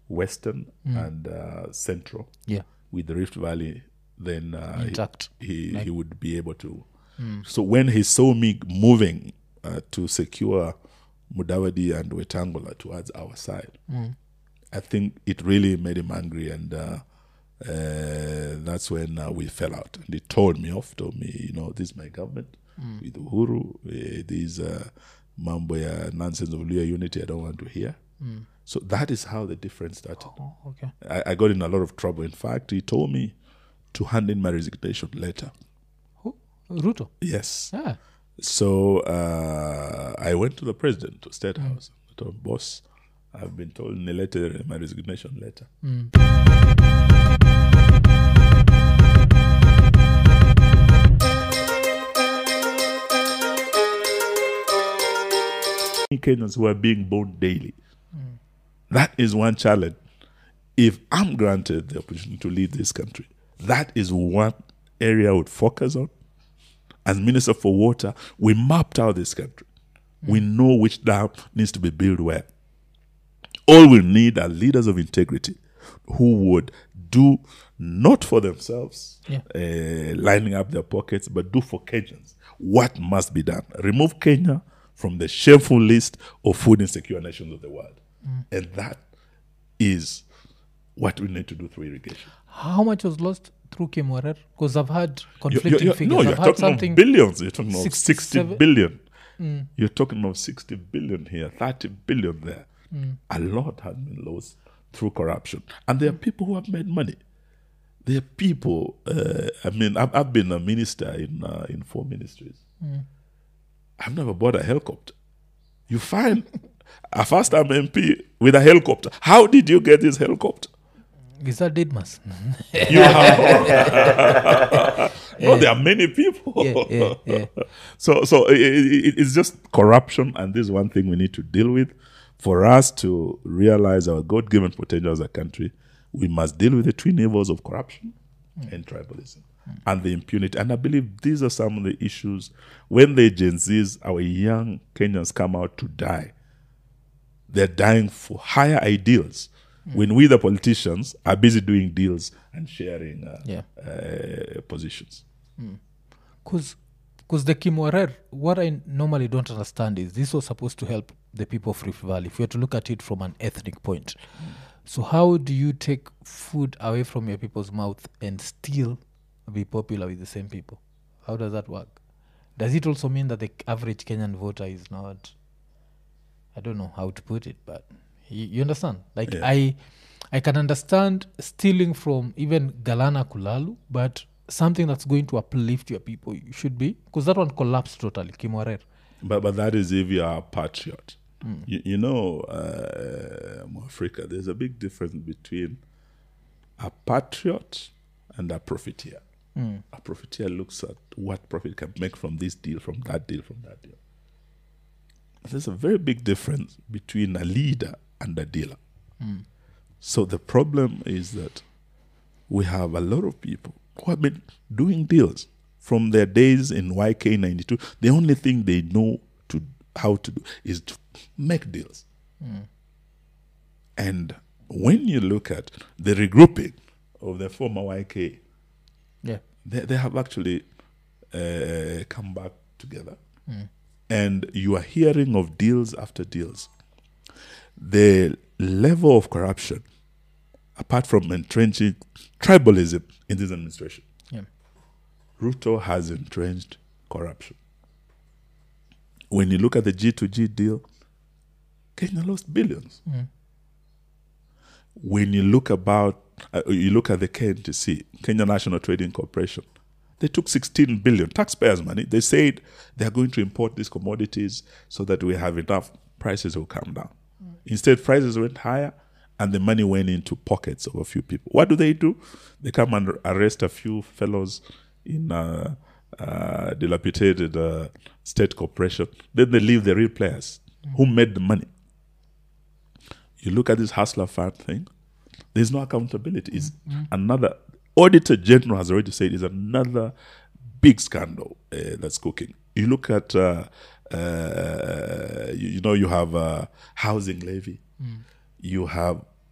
Western and Central. Yeah. With the Rift Valley, then Intact. he would be able to. So when he saw me moving to secure Mudavadi and Wetangula towards our side, I think it really made him angry, and that's when we fell out. And he told me, this is my government with Uhuru. These mambo ya nonsense of Luya unity, I don't want to hear. So that is how the difference started. Oh, okay. I got in a lot of trouble. In fact, he told me to hand in my resignation letter. Who? Ruto? Yes. Yeah. So I went to the president, to State House. I told him, boss, I've been told nilete my resignation letter. Kenyans who are being born daily. That is one challenge. If I'm granted the opportunity to lead this country, that is one area I would focus on. As Minister for Water, we mapped out this country. We know which dam needs to be built where. All we need are leaders of integrity who would do not for themselves, lining up their pockets, but do for Kenyans what must be done. Remove Kenya from the shameful list of food insecure nations of the world. And that is what we need to do through irrigation. How much was lost through Kimwarer? Because I've had conflicting figures. No, you're I've talking about billions. You're talking about 60 billion. Mm. You're talking about 60 billion here, 30 billion there. A lot has been lost through corruption. And there are people who have made money. There are people, I've been a minister in 4 ministries. I've never bought a helicopter. You find a first-time MP with a helicopter. How did you get this helicopter? Is that Didmas? You have no, there are many people. Yeah. So it's just corruption, and this is one thing we need to deal with. For us to realize our God-given potential as a country, we must deal with the twin evils of corruption and tribalism and the impunity. And I believe these are some of the issues. When the Gen Zs, our young Kenyans, come out to die, they're dying for higher ideals. When we, the politicians, are busy doing deals and sharing positions. Because the Kimwarer, what I normally don't understand is this was supposed to help the people of Rift Valley, if you have to look at it from an ethnic point. So how do you take food away from your people's mouth and still be popular with the same people? How does that work? Does it also mean that the average Kenyan voter is not, I don't know how to put it, but you understand? Like, yeah. I can understand stealing from even Galana Kulalu, but something that's going to uplift your people, you should be, because that one collapsed totally, Kimwarer. But that is if you are a patriot. You know, Africa, there's a big difference between a patriot and a profiteer. A profiteer looks at what profit can make from this deal, from that deal, from that deal. There's a very big difference between a leader and a dealer. So the problem is that we have a lot of people who have been doing deals from their days in YK92. The only thing they know how to do is to make deals. And when you look at the regrouping of the former YK, they have actually come back together. And you are hearing of deals after deals. The level of corruption, apart from entrenching tribalism in this administration, Ruto has entrenched corruption. When you look at the G2G deal, Kenya lost billions. When you look at the KNTC, Kenya National Trading Corporation, they took 16 billion taxpayers' money. They said they are going to import these commodities so that we have enough, prices will come down. Instead, prices went higher and the money went into pockets of a few people. What do? They come and arrest a few fellows in dilapidated state corporation. Then they leave the real players who made the money. You look at this hustler fund thing, there's no accountability. It's another, Auditor General has already said, is another big scandal that's cooking. You look at, you have housing levy. You have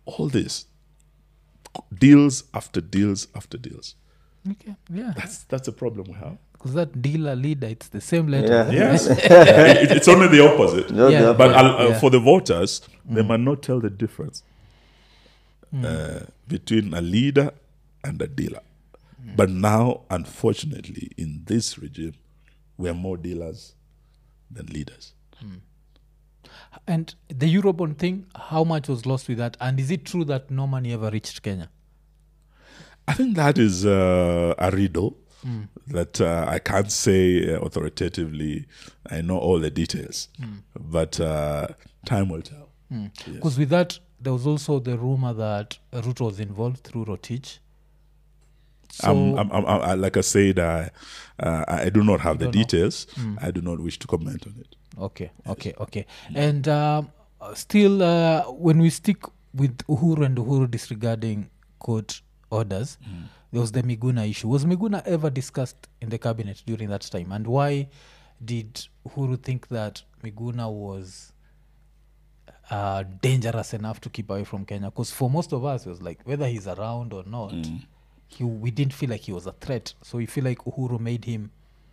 all this, deals after deals after deals. Okay, yeah. That's a problem we have. Because that dealer leader, it's the same letter. Yeah. Yes, it's only the opposite. No, Yeah. no, But Yeah. for the voters, they might not tell the difference between a leader and a dealer. But now, unfortunately, in this regime, we are more dealers than leaders. And the Eurobond thing, how much was lost with that? And is it true that no money ever reached Kenya? I think that is a riddle that I can't say authoritatively. I know all the details, but time will tell. Because with that, there was also the rumor that Ruto was involved through Rotich. So, I'm like I said, I do not have the don't know. details. I do not wish to comment on it. okay. And still, when we stick with Uhuru and Uhuru disregarding court orders, there was the Miguna issue. Was Miguna ever discussed in the cabinet during that time? And why did Uhuru think that Miguna was dangerous enough to keep away from Kenya? Because for most of us, it was like, whether he's around or not, we didn't feel like he was a threat. So we feel like Uhuru made him,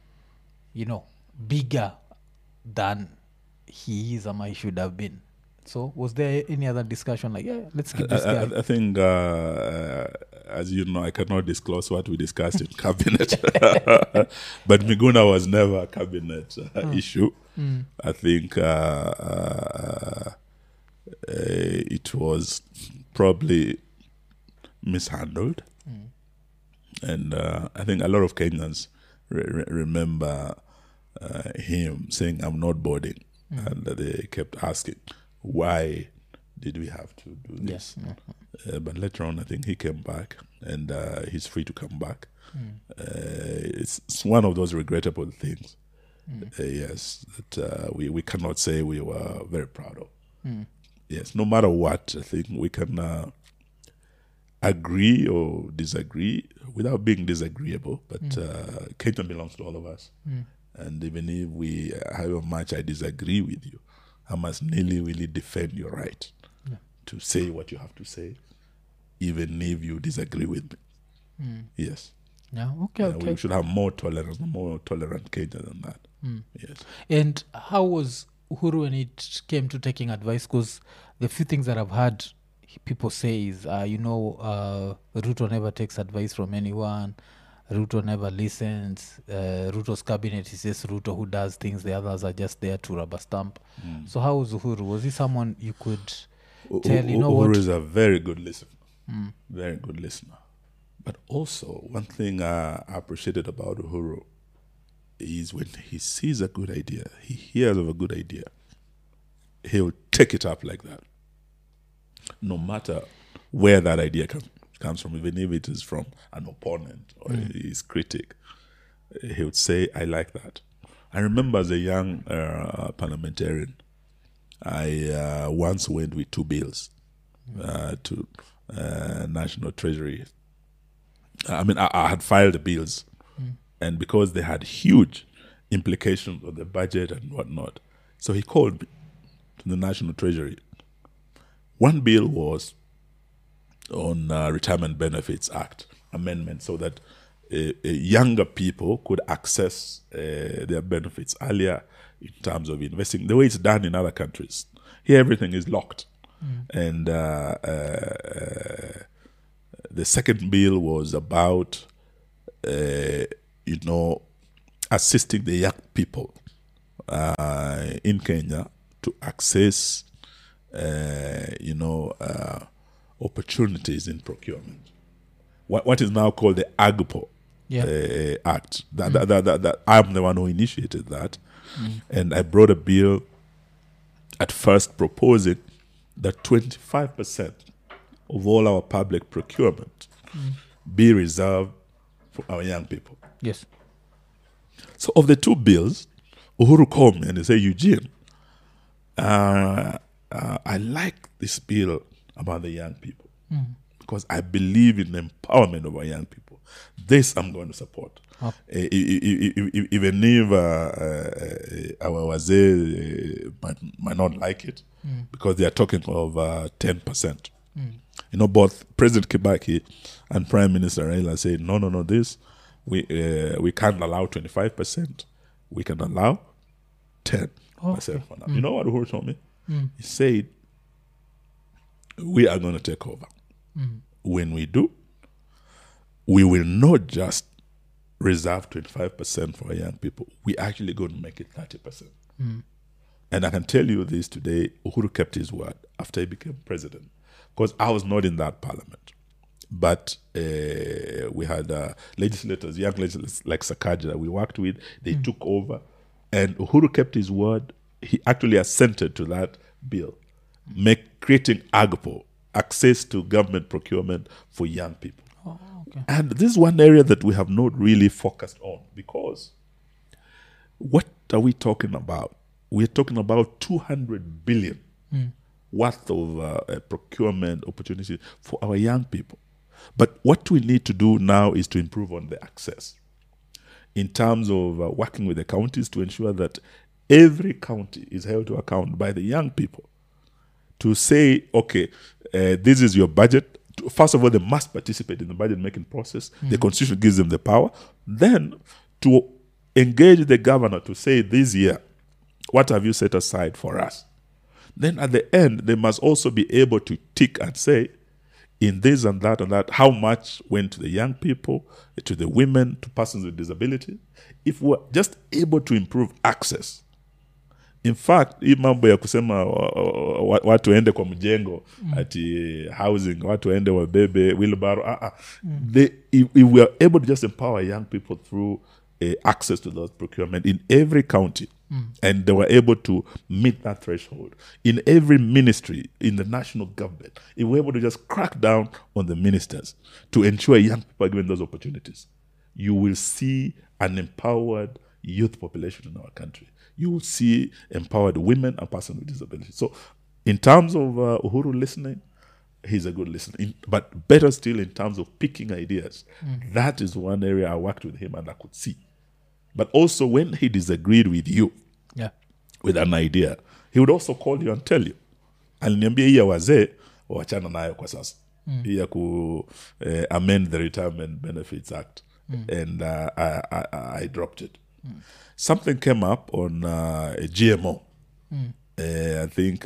bigger than he is or he should have been. So was there any other discussion like, yeah, let's keep this guy? I think, as you know, I cannot disclose what we discussed in cabinet. But Miguna was never a cabinet issue. I think it was probably mishandled. And I think a lot of Kenyans remember him saying, "I'm not boarding." And they kept asking, why did we have to do this? But later on, I think he came back, and he's free to come back. It's one of those regrettable things, yes, that we cannot say we were very proud of. Yes, no matter what, I think we can agree or disagree without being disagreeable, but Kenya belongs to all of us. And even if however much I disagree with you, I must really defend your right to say what you have to say, even if you disagree with me. Yes. Yeah, okay. We should have more tolerant Kenya than that. Yes. And how was Uhuru when it came to taking advice? Because the few things that I've heard people say is, Ruto never takes advice from anyone. Ruto never listens. Ruto's cabinet is just Ruto who does things. The others are just there to rubber stamp. So how was Uhuru? Was he someone you could tell, Uhuru is a very good listener. Very good listener. But also, one thing I appreciated about Uhuru is when he sees a good idea, he hears of a good idea, he'll take it up like that. No matter where that idea comes from, even if it is from an opponent or his critic, he would say, I like that. I remember as a young parliamentarian, I once went with 2 bills to National Treasury. I had filed the bills, and because they had huge implications on the budget and whatnot, so he called me to the National Treasury. One bill was on Retirement Benefits Act amendment, so that younger people could access their benefits earlier in terms of investing, the way it's done in other countries. Here, everything is locked. And the second bill was about, assisting the young people in Kenya to access, opportunities in procurement. What is now called the AGPO Act. That I'm the one who initiated that. And I brought a bill at first proposing that 25% of all our public procurement be reserved for our young people. Yes. So of the 2 bills, Uhuru called me and he said, Eugene, I like this bill about the young people because I believe in the empowerment of our young people. This I'm going to support. Even if our wazee might not like it, because they are talking of 10%. Both President Kibaki and Prime Minister Raila said, no, this, we can't allow 25%. We can allow 10% for now. You know what Uhuru told me? He said, we are going to take over. When we do, we will not just reserve 25% for our young people. We're actually going to make it 30%. And I can tell you this today, Uhuru kept his word after he became president. Because I was not in that parliament. But we had legislators, young legislators like Sakaja, we worked with. They took over. And Uhuru kept his word. He actually assented to that bill, creating AGPO, access to government procurement for young people. Oh, okay. And this is one area that we have not really focused on, because what are we talking about? We're talking about 200 billion worth of procurement opportunities for our young people. But what we need to do now is to improve on the access in terms of working with the counties to ensure that every county is held to account by the young people to say, okay, this is your budget. First of all, they must participate in the budget making process. The Constitution gives them the power. Then to engage the governor to say, this year, what have you set aside for us? Then at the end, they must also be able to tick and say, in this and that, how much went to the young people, to the women, to persons with disability. If we're just able to improve access. In fact, hii mambo ya kusema watu waende kwa mjengo, ati housing, watu waende wabebe, wheelbarrow, if we are able to just empower young people through access to those procurement in every county, and they were able to meet that threshold. In every ministry, in the national government, if we're able to just crack down on the ministers to ensure young people are given those opportunities, you will see an empowered youth population in our country. You will see empowered women and persons with disability. So in terms of Uhuru listening, he's a good listener. But better still in terms of picking ideas, that is one area I worked with him and I could see. But also when he disagreed with you, with an idea, he would also call you and tell you. Aliniambia hii ya wazee, wachana nayo kwa sasa. Hii ya ku amend the Retirement Benefits Act. And I dropped it. Something came up on GMO. I think,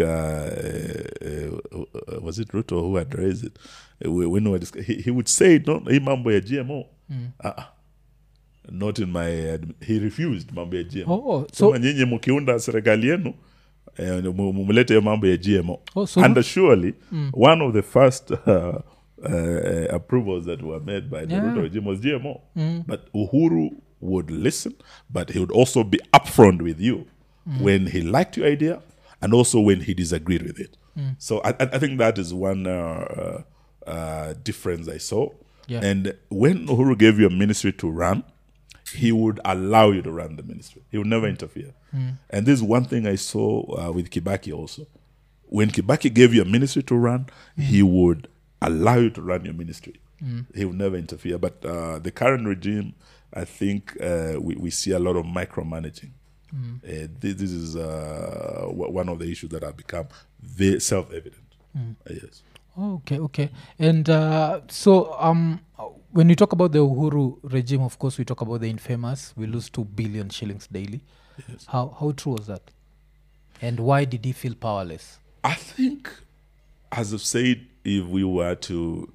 was it Ruto who had raised it? When he would say, no, hii mambo ya GMO. Not in my he refused mambo ya GMO. So nyinyi mkiunda serikali yenu mumlete mambo ya GMO. And surely one of the first approvals that were made by the Ruto regime was GMO. But Uhuru would listen, but he would also be upfront with you when he liked your idea and also when he disagreed with it. So I think that is one difference I saw. And when Uhuru gave you a ministry to run, he would allow you to run the ministry. He would never interfere. And this is one thing I saw with Kibaki also. When Kibaki gave you a ministry to run, he would allow you to run your ministry. He would never interfere. But the current regime, I think we see a lot of micromanaging. This is one of the issues that have become very self-evident. Yes. Okay. And so when we talk about the Uhuru regime, of course, we talk about the infamous, we lose 2 billion shillings daily. Yes. How true was that? And why did he feel powerless? I think, as I've said, if we were to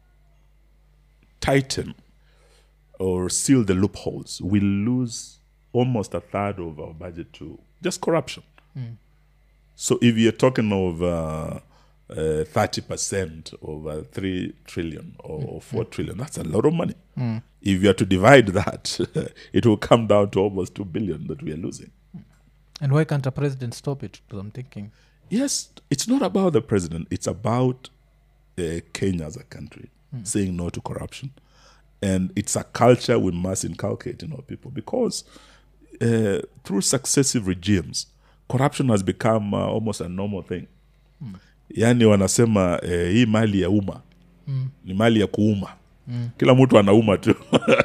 tighten or seal the loopholes, we lose almost a third of our budget to just corruption. So if you're talking of 30% of 3 trillion or 4 trillion, that's a lot of money. If you are to divide that, it will come down to almost 2 billion that we are losing. And why can't a president stop it? Because I'm thinking. Yes, it's not about the president. It's about Kenya as a country saying no to corruption. And it's a culture we must inculcate in our people, because through successive regimes, corruption has become almost a normal thing. Yani wanasema hii mali ya umma ni mali ya kuuma. Kila mtu anauma tu.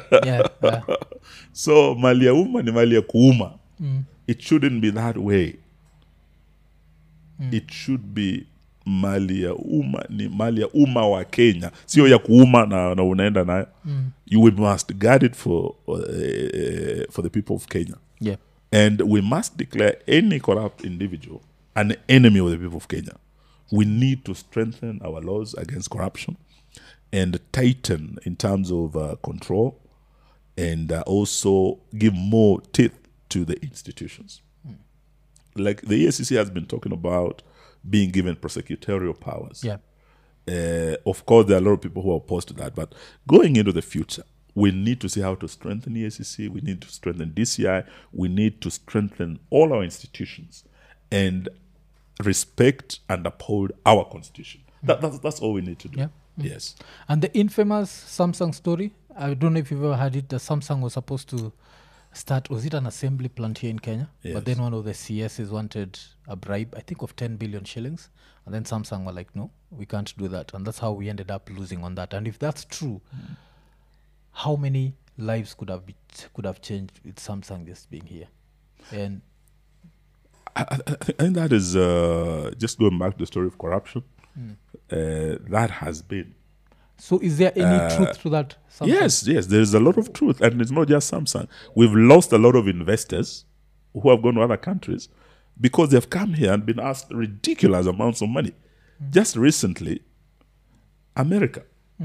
So mali ya umma ni mali ya kuuma. It shouldn't be that way. It should be mali ya umma ni mali ya umma wa Kenya, sio ya kuuma na unaenda nayo. We must guard it for the people of Kenya. Yeah. And we must declare any corrupt individual an enemy of the people of Kenya. We need to strengthen our laws against corruption and tighten in terms of control, and also give more teeth to the institutions. Like the EACC has been talking about being given prosecutorial powers. Yeah. Of course, there are a lot of people who are opposed to that. But going into the future, we need to see how to strengthen EACC. We need to strengthen DCI. We need to strengthen all our institutions and respect and uphold our constitution. That's all we need to do. Yeah. Yes. And the infamous Samsung story, I don't know if you've ever heard it. The Samsung was supposed to start, was it an assembly plant here in Kenya? Yes. But then one of the CSs wanted a bribe, I think of 10 billion shillings. And then Samsung were like, no, we can't do that. And that's how we ended up losing on that. And if that's true, how many lives could have changed with Samsung just being here? And I think that is just going back to the story of corruption. That has been. So is there any truth to that? Samsung? Yes, there's a lot of truth. And it's not just Samsung. We've lost a lot of investors who have gone to other countries because they've come here and been asked ridiculous amounts of money. Just recently, America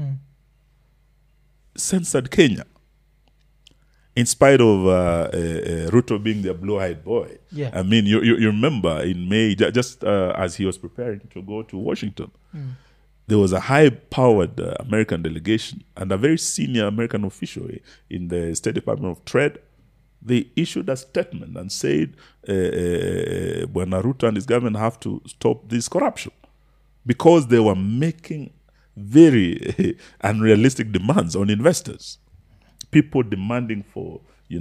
censored Kenya in spite of Ruto being their blue-eyed boy. Yeah. I mean, you remember in May, just as he was preparing to go to Washington, there was a high-powered American delegation and a very senior American official in the State Department of Trade. They issued a statement and said, when Ruto and his government have to stop this corruption, because they were making very unrealistic demands on investors. People demanding for,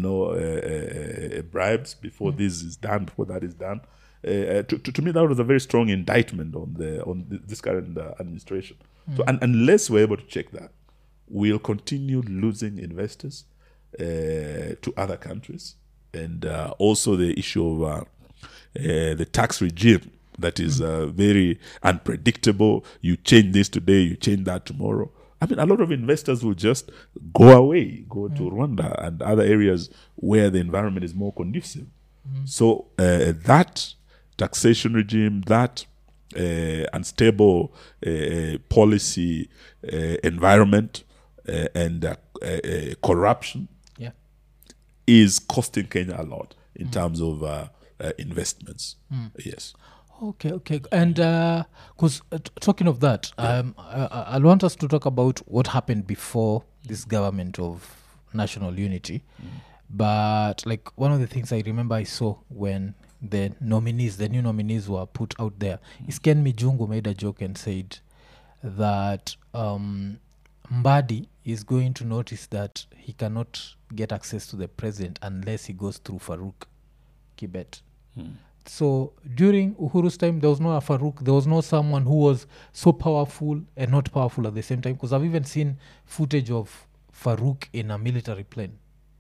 bribes before this is done, before that is done. To me, that was a very strong indictment on this current administration. So, unless we're able to check that, we'll continue losing investors to other countries, and also the issue of the tax regime that is very unpredictable. You change this today, you change that tomorrow. I mean, a lot of investors will just go away, go to Rwanda and other areas where the environment is more conducive. So that taxation regime, that unstable policy environment, and corruption is costing Kenya a lot in terms of investments. Yes. Okay. And because talking of that, I want us to talk about what happened before this government of national unity. But like one of the things I remember I saw when the new nominees were put out there, is Ken Mijungu made a joke and said that Mbadi is going to notice that he cannot get access to the president unless he goes through Farouk Kibet. So during Uhuru's time, there was no Farouk. There was no someone who was so powerful and not powerful at the same time. Because I've even seen footage of Farouk in a military plane.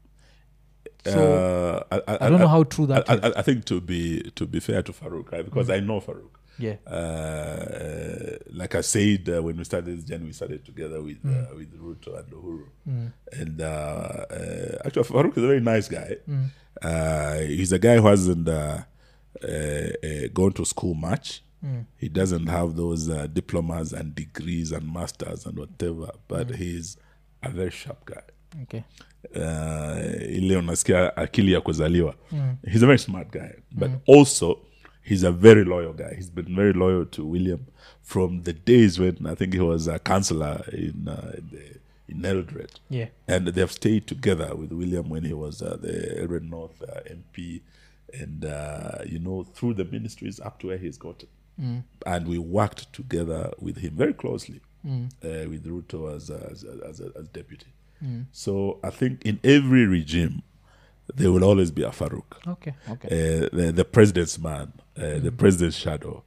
So I don't know how true that is. I think to be fair to Farouk, right? Because I know Farouk. Yeah. Like I said, when we started this journey, we started together with Ruto and Uhuru. And actually, Farouk is a very nice guy. He's a guy who hasn't gone to school much. He doesn't have those diplomas and degrees and masters and whatever, but he's a very sharp guy. Okay. Ile unasikia akili ya kuzaliwa. He's a very smart guy, but also he's a very loyal guy. He's been very loyal to William from the days when I think he was a councillor in Eldred. Yeah. And they've stayed together with William when he was the Eldred North MP, and through the ministries up to where he's gotten. And we worked together with him very closely, with Ruto as deputy. So I think in every regime, there will always be a Farouk. Okay. The president's man, the president's shadow,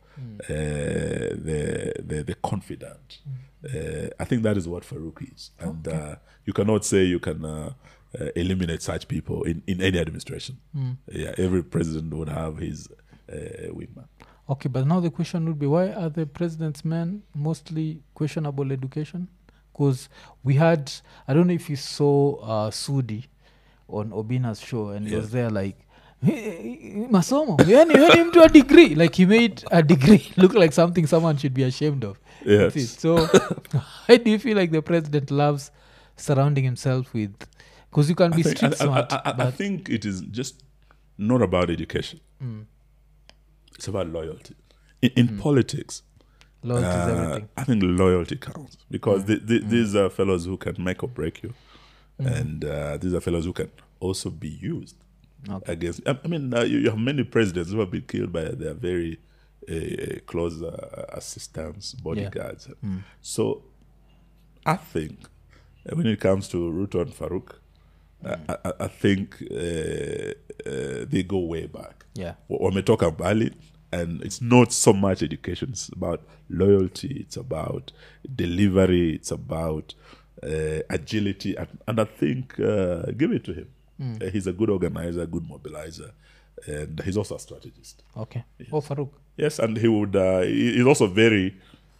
the confidant. I think that is what Farouk is. And you cannot say you can eliminate such people in any administration. Yeah, every president would have his wingman. Okay, but now the question would be, why are the president's men mostly questionable education? Because we had, I don't know if you saw Sudi on Obina's show, and he Yeah. was there like, masomo, yani mtu a degree. Like he made a degree look like something someone should be ashamed of. That's it. Yes. So why do you feel like the president loves surrounding himself with, because you can be street smart, I but think it is just not about education. Mm. It's about loyalty. In politics, loyalty is everything. I think loyalty counts because these are fellows who can make or break you, and these are fellows who can also be used Okay. against. I mean, you have many presidents who have been killed by their very close assistants, bodyguards. So, I think when it comes to Ruto and Farouk, I think they go way back. Yeah. Wametoka mbali, and it's not so much education. It's about loyalty. It's about delivery. It's about agility. And I think give it to him. He's a good organizer, good mobilizer, and he's also a strategist. Okay. Oh, Farouk. Yes, and he would. He's also very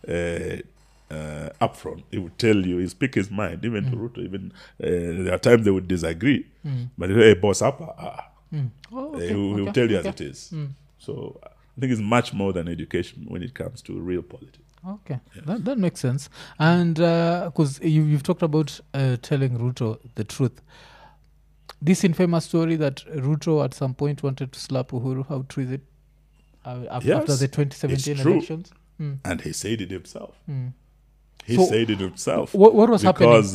upfront. He would tell you. He speak his mind, even to Ruto. Even there are times they would disagree, but hey, boss up. Oh, He will tell you as it is. So I think it's much more than education when it comes to real politics. Okay, that makes sense. And because you've talked about telling Ruto the truth, this infamous story that Ruto at some point wanted to slap Uhuru, how true is it? After Yes, the 2017 it's true. elections? And he said it himself. He So, said it himself. What was happening? Because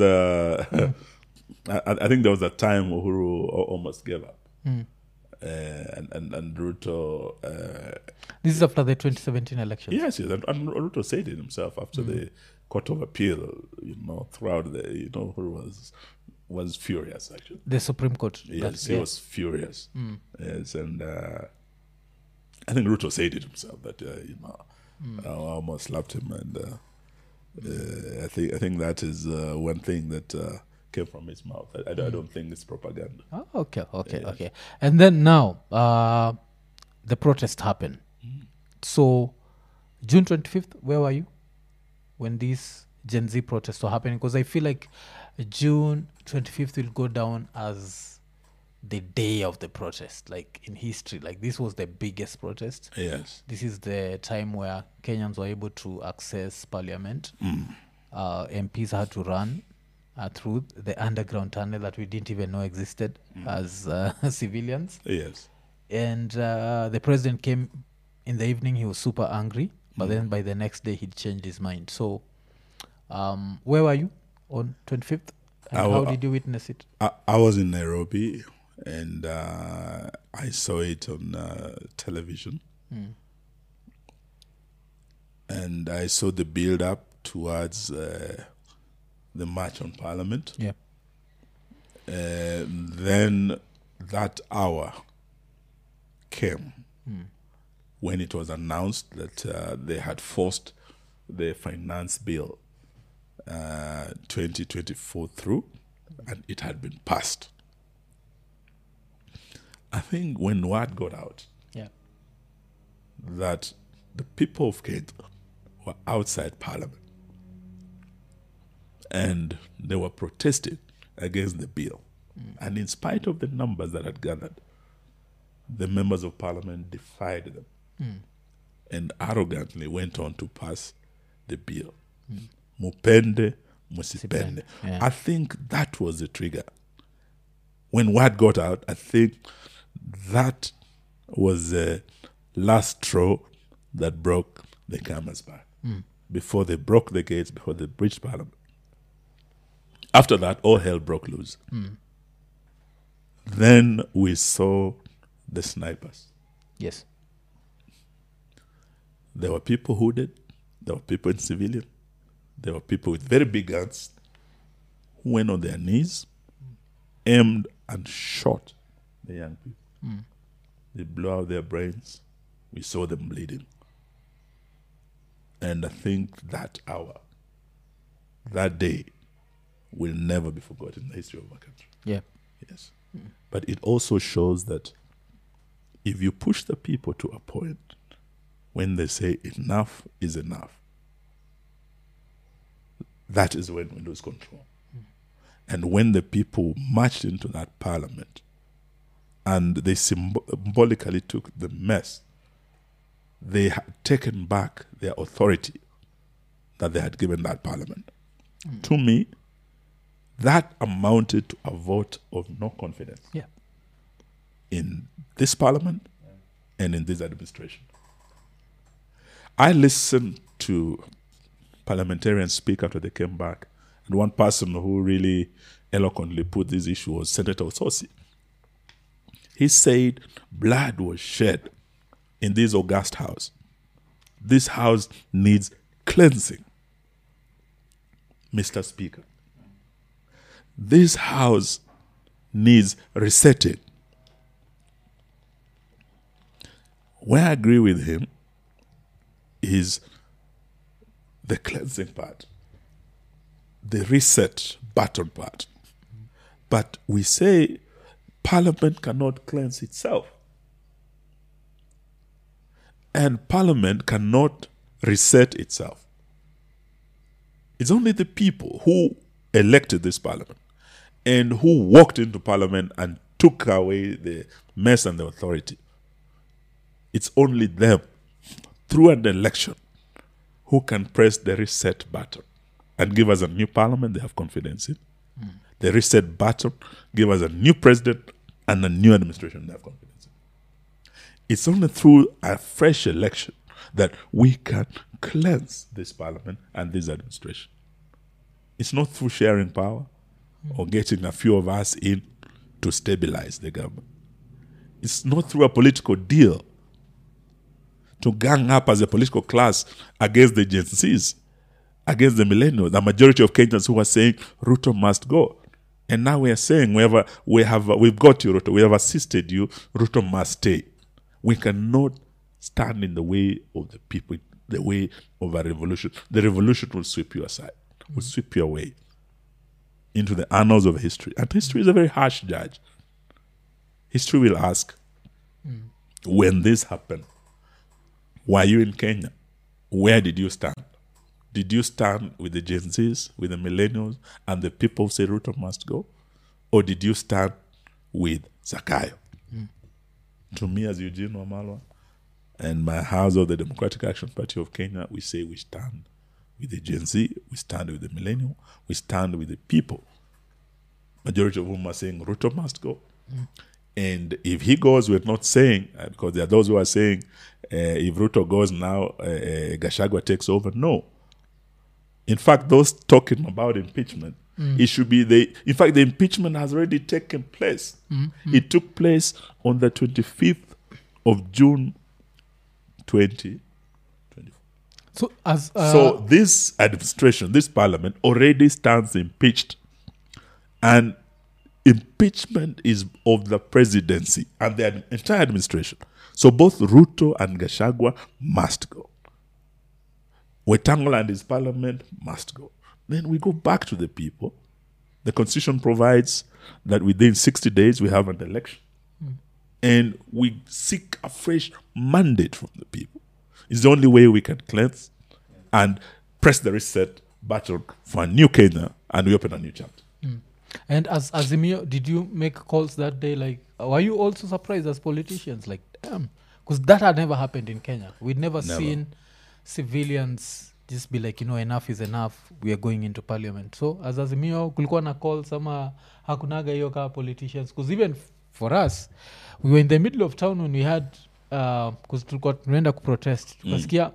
I think there was a time Uhuru almost gave up. And Ruto... This is after the 2017 elections. yes, and Ruto said it himself after the Court of Appeal, throughout Uhuru was furious, actually. The Supreme Court. Yes, he was furious. Yes, and I think Ruto said it himself that I almost slapped him, and I think that is one thing that came from his mouth. I don't think it's propaganda. Oh, okay. And then now, the protest happened. So, June 25th, where were you when these Gen Z protests were happening? Because I feel like June 25th will go down as the day of the protest, like in history. Like this was the biggest protest. Yes. This is the time where Kenyans were able to access parliament. MPs had to run through the underground tunnel that we didn't even know existed as civilians. Yes. And the president came in the evening. He was super angry, but then by the next day he'd changed his mind. So where were you on 25th? And how did you witness it? I was in Nairobi, and I saw it on television. And I saw the build-up towards the March on Parliament. Yeah. Then that hour came when it was announced that they had forced the finance bill 2024 through, and it had been passed. I think when word got out that the people of Kenya were outside Parliament and they were protesting against the bill, and in spite of the numbers that had gathered, the members of Parliament defied them and arrogantly went on to pass the bill. Mupende, musipende. Yeah. I think that was the trigger. When word got out, I think that was the last straw that broke the camel's back. Before they broke the gates, before they breached Parliament. After that, all hell broke loose. Then we saw the snipers. Yes. There were people hooded. There were people in civilian. There were people with very big guns who went on their knees, aimed and shot the young people. They blew out their brains. We saw them bleeding. And I think that hour, that day, will never be forgotten in the history of our country. Yeah. Yes. But it also shows that if you push the people to a point when they say enough is enough, that is when we lose control. And when the people marched into that parliament and they symbolically took the mess, they had taken back their authority that they had given that parliament. To me, that amounted to a vote of no confidence in this parliament and in this administration. I listened to parliamentarians speak after they came back, and one person who really eloquently put this issue was Senator Ososi. He said blood was shed in this august house. This house needs cleansing. Mr. Speaker, this house needs resetting. Where I agree with him is the cleansing part, the reset button part. But we say Parliament cannot cleanse itself. And Parliament cannot reset itself. It's only the people who elected this Parliament and who walked into Parliament and took away the mess and the authority. It's only them, through an election, who can press the reset button and give us a new Parliament they have confidence in. The reset button, give us a new president and a new administration they have confidence in. It's only through a fresh election that we can cleanse this Parliament and this administration. It's not through sharing power or getting a few of us in to stabilize the government. It's not through a political deal to gang up as a political class against the Gen Zs, against the millennials, the majority of Kenyans who are saying Ruto must go. And now we are saying we've got you, Ruto, we have assisted you, Ruto must stay. We cannot stand in the way of the people, the way of a revolution. The revolution will sweep you aside, will sweep you away into the annals of history. And history is a very harsh judge. History will ask, when this happened, were you in Kenya? Where did you stand? Did you stand with the Gen Zs, with the millennials, and the people who say Ruto must go? Or did you stand with Zakayo? To me, as Eugene Wamalwa and my house of the Democratic Action Party of Kenya, we say we stand with the Gen Z, we stand with the millennial, we stand with the people, majority of whom are saying Ruto must go. And if he goes, we're not saying, because there are those who are saying, if Ruto goes now, Gachagua takes over. No. In fact, those talking about impeachment, it should be in fact, the impeachment has already taken place. It took place on the 25th of June 2024. So this administration, this parliament already stands impeached. And impeachment is of the presidency and the entire administration. So both Ruto and Gachagua must go. Wetangula and his parliament must go. Then we go back to the people. The constitution provides that within 60 days we have an election. And we seek a fresh mandate from the people. It's the only way we can cleanse and press the reset button for a new Kenya, and we open a new chapter. And as Azimio, did you make calls that day? Like, were you also surprised as politicians? Like, damn, because that had never happened in Kenya. We'd never seen civilians just be like, enough is enough. We are going into parliament. So as Azimio, kulikuwa na call sama hakunaga hiyo kama politicians. Because even for us, we were in the middle of town when we had, because tulikuwa tunaenda kuprotest. Tukasikia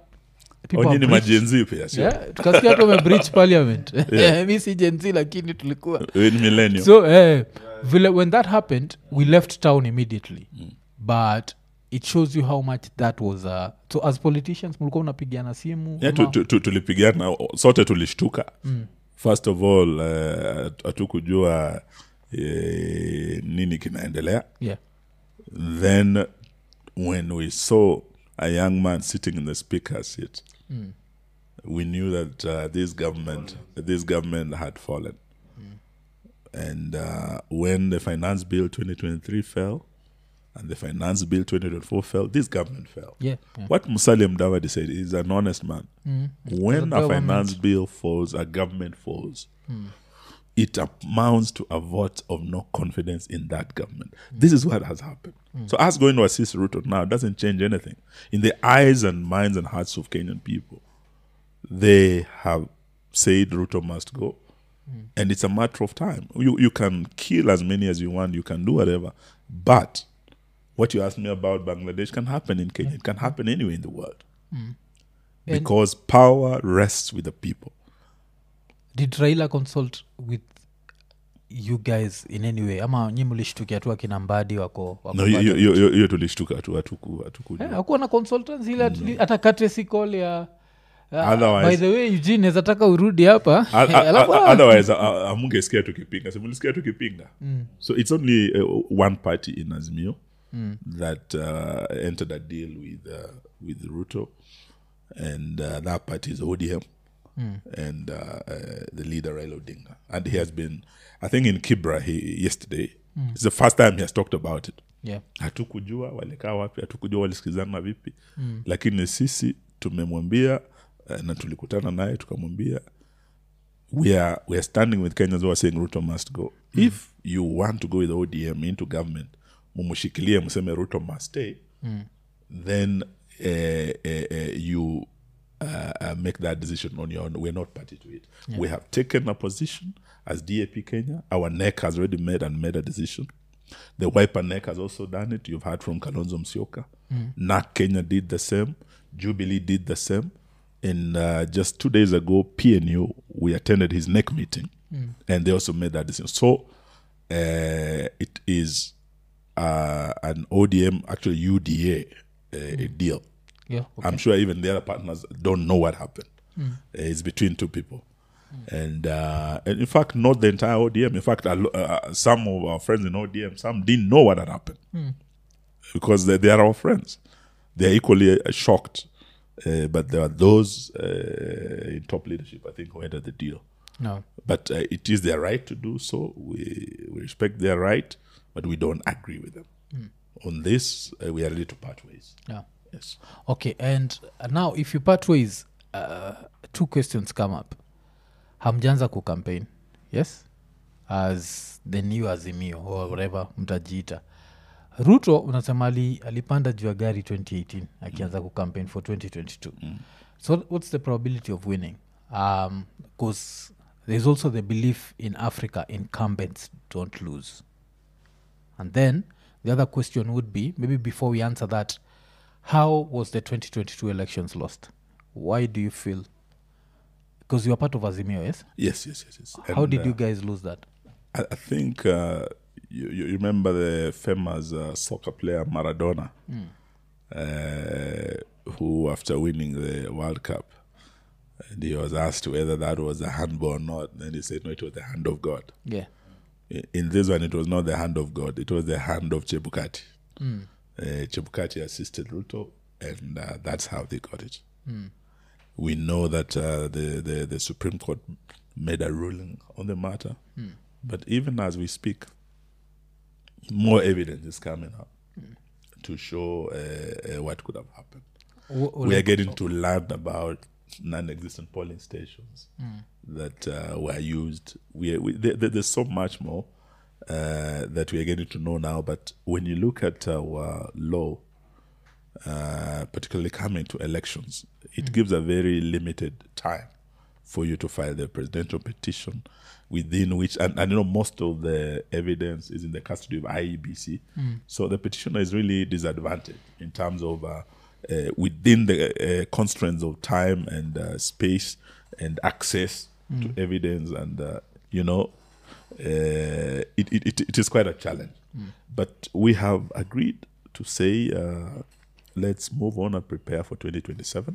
tukasikia tu wamebreach parliament. Mi si Gen Z lakini tulikuwa so when that happened, we left town immediately. But it shows you how much that was so as politicians mlikuwa unapigiana simu? Tulipigiana, sote tulishtuka. First of all, hatukujua nini kinaendelea. Then when we saw a young man sitting in the speaker seat, we knew that this government had fallen. And when the Finance Bill 2023 fell, and the Finance Bill 2024 fell, this government fell. Yeah. What Musalia Mudavadi said is an honest man. When The a finance government- bill falls, a government falls, it amounts to a vote of no confidence in that government. This is what has happened. So us going to assist Ruto now doesn't change anything. In the eyes and minds and hearts of Kenyan people, they have said Ruto must go. And it's a matter of time. You can kill as many as you want, you can do whatever. But what you asked me about Bangladesh can happen in Kenya. It can happen anywhere in the world. Because power rests with the people. Did Raila consult with you guys in any way ama nyi mlishtukia tu akina Mbadi wako No, hiyo tulishtuka tu akuwa na consultants ile hata courtesy call ya Otherwise- by the way Eugene naweza taka urudi hapa alafu otherwise amungesikia tukipinga simulisikia tukipinga so it's only one party in Azimio that entered a deal with Ruto and that party is ODM and the leader Raila Odinga, and he has been, I think in Kibra yesterday it's the first time he has talked about it. yeah. Hatukujua walikaa wapi, hatukujua walisikizana vipi, lakini sisi tumemwambia na tulikutana naye tukamwambia we are standing with Kenyans who are saying Ruto must go. If you want to go with ODM into government, mumushikilie museme Ruto must stay, then you make that decision on your own. We're not party to it. We have taken a position as DAP Kenya. Our NEC has already made a decision. The Wiper NEC has also done it. You've heard from Kalonzo Musyoka. NAC Kenya did the same. Jubilee did the same. And just 2 days ago, PNU, we attended his NEC meeting, and they also made that decision. So it is an ODM, actually UDA deal. Yeah, okay. I'm sure even the other partners don't know what happened. It's between two people. And in fact, not the entire ODM. In fact, some of our friends in ODM, some didn't know what had happened. Because they are our friends. They are equally shocked. But there are those in top leadership, I think, who entered the deal. No. But it is their right to do so. We respect their right, but we don't agree with them. On this, we are ready to part ways. Yeah. Yes. Okay, and now if you part ways, two questions come up. Hamjanza campaign, yes, as the new Azimio or whatever mtajiita. Ruto unasema alipanda juu ya gari 2018 akianza campaign for 2022. So what's the probability of winning? Because there's also the belief in Africa incumbents don't lose. And then the other question would be, maybe before we answer that, how was the 2022 elections lost? Why do you feel? Because you are part of Azimio, yes? Yes. How And, did you guys lose that? I think you remember the famous soccer player Maradona, who after winning the World Cup, and he was asked whether that was a handball or not. Then he said, no, it was the hand of God. Yeah. In this one, it was not the hand of God. It was the hand of Chebukati. Chebukati assisted Ruto, and that's how they got it. We know that the Supreme Court made a ruling on the matter. But even as we speak, more evidence is coming up to show what could have happened. We are getting to learn about non-existent polling stations that were used. There's so much more that we are getting to know now. But when you look at our law, particularly coming to elections, it gives a very limited time for you to file the presidential petition, within which, and you know, most of the evidence is in the custody of IEBC. So the petitioner is really disadvantaged in terms of within the constraints of time and space and access to evidence, and it is quite a challenge. But we have agreed to say, let's move on and prepare for 2027.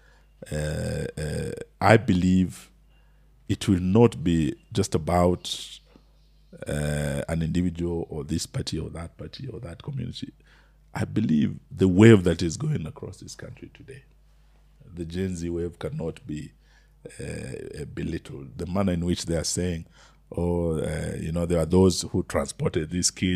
I believe it will not be just about an individual or this party or that community. I believe the wave that is going across this country today, the Gen Z wave, cannot be belittled. The manner in which they are saying, there are those who transported these kids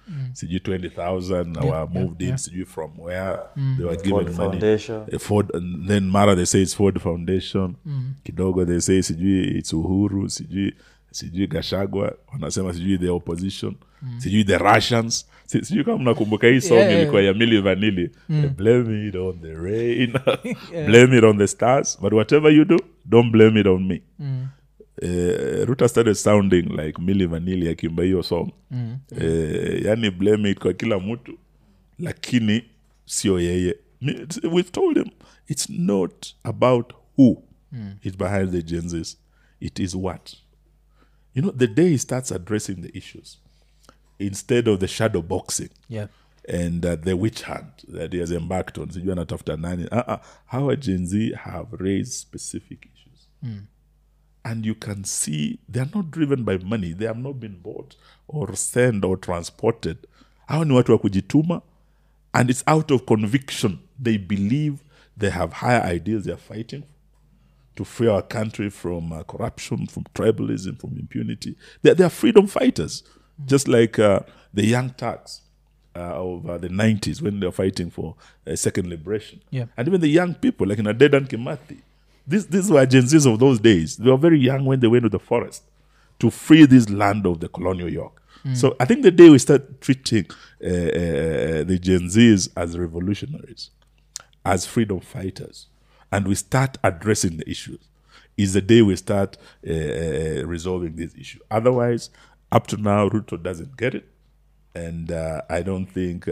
sijui 20,000 were moved in sijui from where they were given Ford money. Foundation. Ford, and then mara they say it's Ford Foundation. Kidogo they say sijui it's Uhuru, sijui Gashagwa, wanasema sijui the opposition, sijui the Russians. Sijui kama mnakumbuka hii song ilikuwa ya Milli Vanilli. Blame it on the rain. Blame it on the stars. But whatever you do, don't blame it on me. Ruta started sounding like Milli Vanilli akimba hiyo song. Yani blame it kwa kila mtu, lakini sio yeye. We've told him it's not about who is behind the Gen Zs. It is what. You know, the day he starts addressing the issues, instead of the shadow boxing and the witch hunt that he has embarked on, sijui anatafuta nani. Our Gen Z have raised specific issues. And you can see they are not driven by money. They have not been bought or sent or transported. Hao ni watu wa kujituma, and it's out of conviction. They believe they have higher ideals they are fighting to free our country from corruption, from tribalism, from impunity. They are freedom fighters, just like the young Turks of the 90s when they were fighting for second liberation. And even the young people like Dedan Kimathi. These were Gen Zs of those days. They were very young when they went to the forest to free this land of the colonial yoke. So I think the day we start treating the Gen Zs as revolutionaries, as freedom fighters, and we start addressing the issues, is the day we start resolving this issue. Otherwise, up to now, Ruto doesn't get it. And I don't think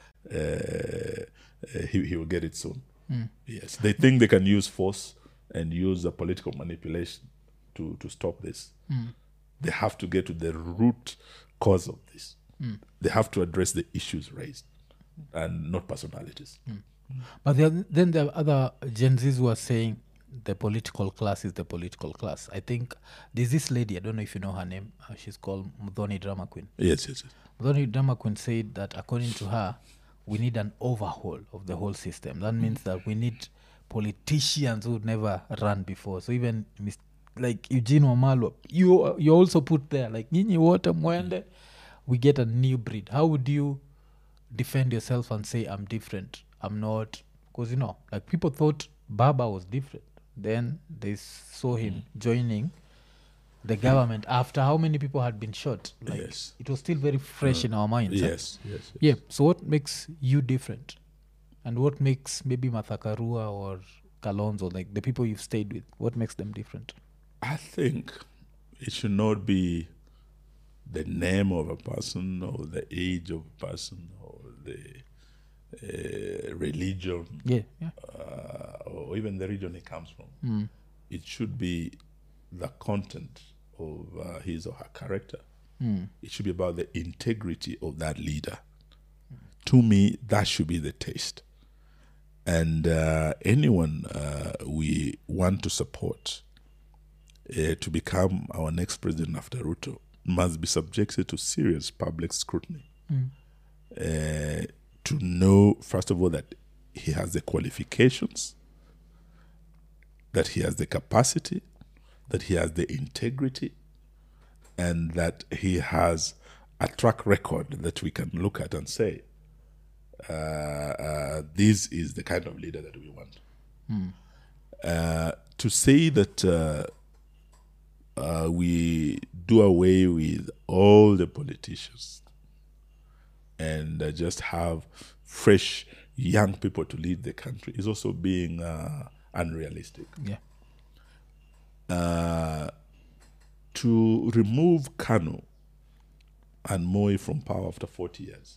he will get it soon. Yes, they think they can use force and use the political manipulation to stop this. They have to get to the root cause of this. They have to address the issues raised and not personalities. But then there are other Gen Zs who are saying the political class is the political class. I think there's this lady, I don't know if you know her name, she's called Muthoni Drama Queen. Yes. Muthoni Drama Queen said that according to her, we need an overhaul of the whole system. That means that we need politicians who never run before. So even like Eugene Wamalwa, you also put there, like Nyinyi Wote Mwende, we get a new breed. How would you defend yourself and say, I'm different, I'm not? Because, like people thought Baba was different. Then they saw him joining the government after how many people had been shot. Like it was still very fresh in our minds. Yes. Yeah. So what makes you different? And what makes maybe Mathakarua or Kalonzo, like the people you've stayed with, what makes them different? I think it should not be the name of a person or the age of a person or the religion or even the region he comes from. It should be the content of his or her character. It should be about the integrity of that leader. To me, that should be the taste. And anyone we want to support to become our next president after Ruto must be subjected to serious public scrutiny. To know, first of all, that he has the qualifications, that he has the capacity, that he has the integrity, and that he has a track record that we can look at and say, this is the kind of leader that we want. To say that we do away with all the politicians and just have fresh young people to lead the country is also being unrealistic. To remove Kanu and Moi from power after 40 years,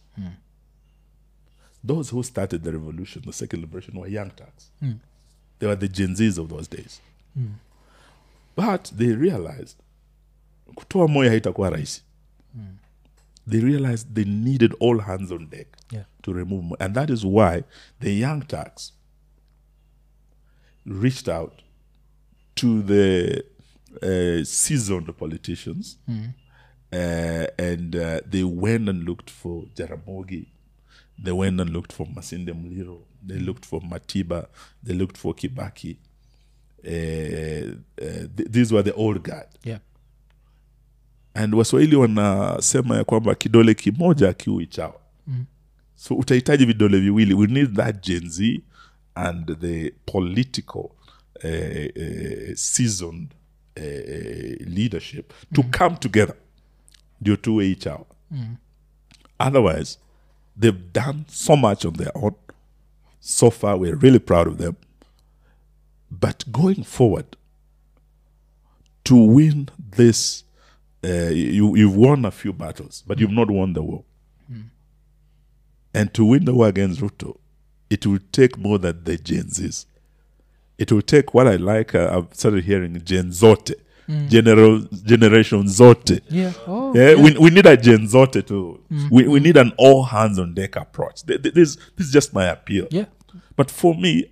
those who started the revolution, the second liberation, were young Turks. They were the Gen Zs of those days. But they realized kutoa Moi haitakuwa rahisi. They realized they needed all hands on deck to remove Moi. And that is why the young Turks reached out to the seasoned politicians and they went and looked for Jaramogi. They went and looked for Masinde Muliro. They looked for Matiba. They looked for Kibaki. These were the old guard. and Waswahili wanasema ya kwamba kidole kimoja hakiui chawa. So utahitaji vidole viwili. We need that Gen Z and the political seasoned leadership to come together ndio tuwe hii chawa. Otherwise, they've done so much on their own. So far, we're really proud of them. But going forward, to win this, you've won a few battles, but you've not won the war. And to win the war against Ruto, it will take more than the Gen Zs. It will take what I like, I've started hearing Gen Zote, Generation Zote. Yeah. Oh, Yeah, we need a Gen Zote too. We need an all hands on deck approach. This is just my appeal. Yeah. But for me,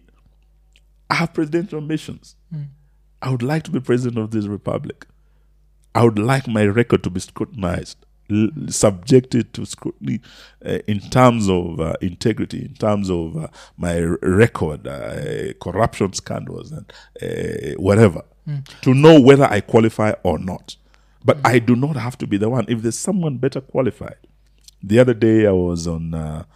I have presidential ambitions. I would like to be president of this republic. I would like my record to be scrutinized, subjected to scrutiny in terms of integrity, in terms of my record, corruption scandals, and whatever, to know whether I qualify or not. But I do not have to be the one. If there's someone better qualified. The other day I was on,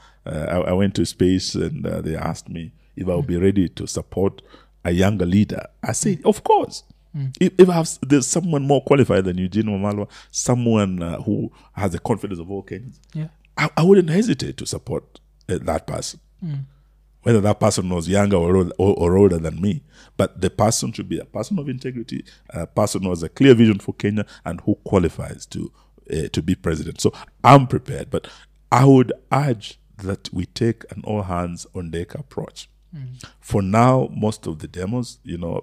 I went to space and they asked me if I would be ready to support a younger leader. I said, of course. If there's someone more qualified than Eugene Wamalwa, someone who has the confidence of all Kenyans, I wouldn't hesitate to support that person. Whether that person was younger or older than me. But the person should be a person of integrity, a person who has a clear vision for Kenya and who qualifies to be president. So I'm prepared. But I would urge that we take an all hands on deck approach. For now, most of the demos,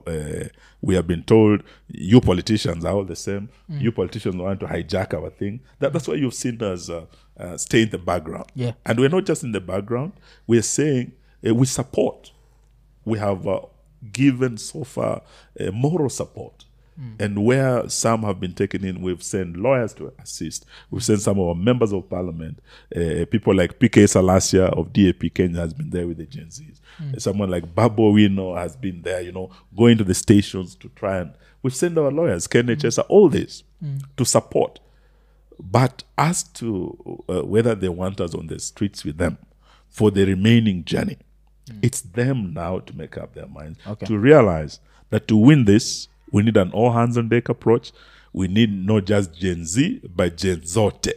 we have been told, you politicians are all the same. You politicians want to hijack our thing. That's why you've seen us stay in the background. Yeah. And we're not just in the background. We're saying we support. We have given so far moral support. And where some have been taken in, we've sent lawyers to assist. We've sent some of our members of parliament. People like PK Salasia of DAP Kenya has been there with the Gen Zs. Someone like Babo Wino has been there, going to the stations to try and... We've sent our lawyers, KNHS, all this to support. But as to whether they want us on the streets with them for the remaining journey, it's them now to make up their minds, to realize that to win this, we need an all-hands-on-deck approach. We need not just Gen Z, but Gen Zote.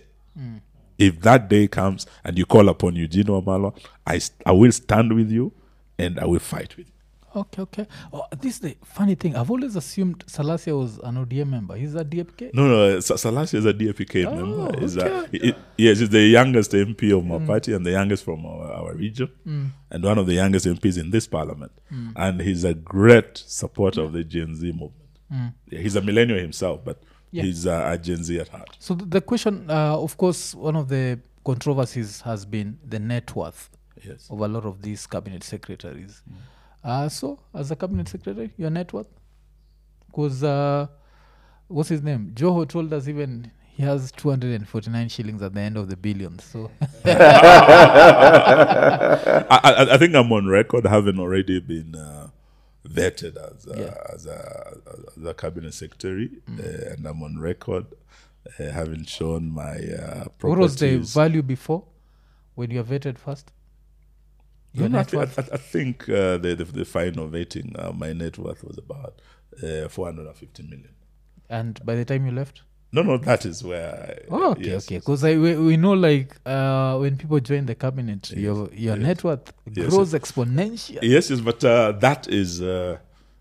If that day comes and you call upon Eugene Wamalwa, I will stand with you and I will fight with you. Okay. Oh, this is the funny thing. I've always assumed Salasia was an ODM member. He's a DAPK? No, Salasia is a DAPK member. He's the youngest MP of my party and the youngest from our region, and one of the youngest MPs in this parliament. And he's a great supporter of the Gen Z movement. Yeah, he's a millennial himself, but he's a Gen Z at heart. So the question, of course, one of the controversies has been the net worth of a lot of these cabinet secretaries. So, as a cabinet secretary, your net worth? Because, what's his name? Joho told us even he has 249 shillings at the end of the billion. So, I think I'm on record having already been vetted as a cabinet secretary, and I'm on record having shown my properties. What was the value before when you were vetted first? I think the final vetting, my net worth was about 450 million. And by the time you left? No, that is where... okay. Because we know, when people join the cabinet, your net worth grows exponentially. Yes, but that is in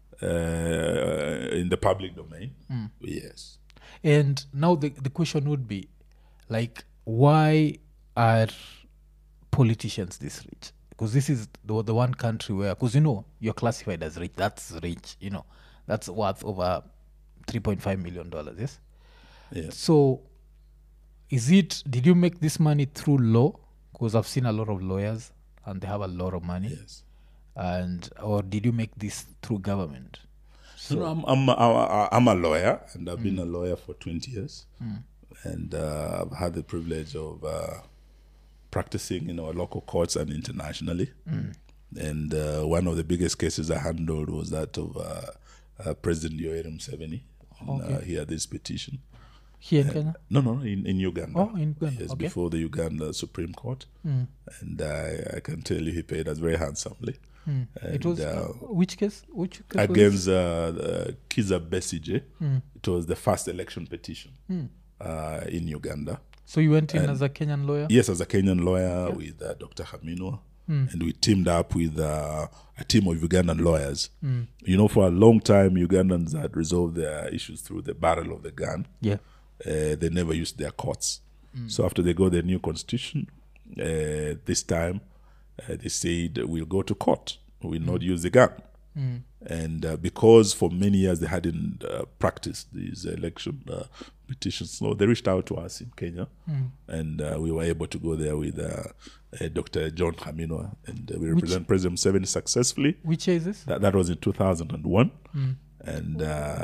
the public domain. Yes. And now the question would be, why are politicians this rich? Because this is the one country where, because you're classified as rich. That's rich, that's worth over $3.5 million, yes? Yes. So, did you make this money through law? Because I've seen a lot of lawyers and they have a lot of money. Yes. Or did you make this through government? So I'm a lawyer, and I've been a lawyer for 20 years. And I've had the privilege of... practicing in our local courts and internationally. And one of the biggest cases I handled was that of President Yoweri Museveni. He had this petition. Here in Kenya? No, in Uganda. Oh, in Uganda. Yes, Okay. before the Uganda Supreme Court. And I can tell you he paid us very handsomely. And, It was which case? Which case was against Kiza Besigye. It was the first election petition in Uganda. So you went in as a Kenyan lawyer? Yes, as a Kenyan lawyer with Dr. Haminwa. And we teamed up with a team of Ugandan lawyers. You know, for a long time, Ugandans had resolved their issues through the barrel of the gun. Yeah. They never used their courts. So after they got their new constitution, this time they said, we'll go to court. We'll not use the gun. And because for many years they hadn't practiced these election petitions, so they reached out to us in Kenya, and we were able to go there with Dr. John Haminwa, and we represent President Museveni successfly. Which year is this? That was in 2001. And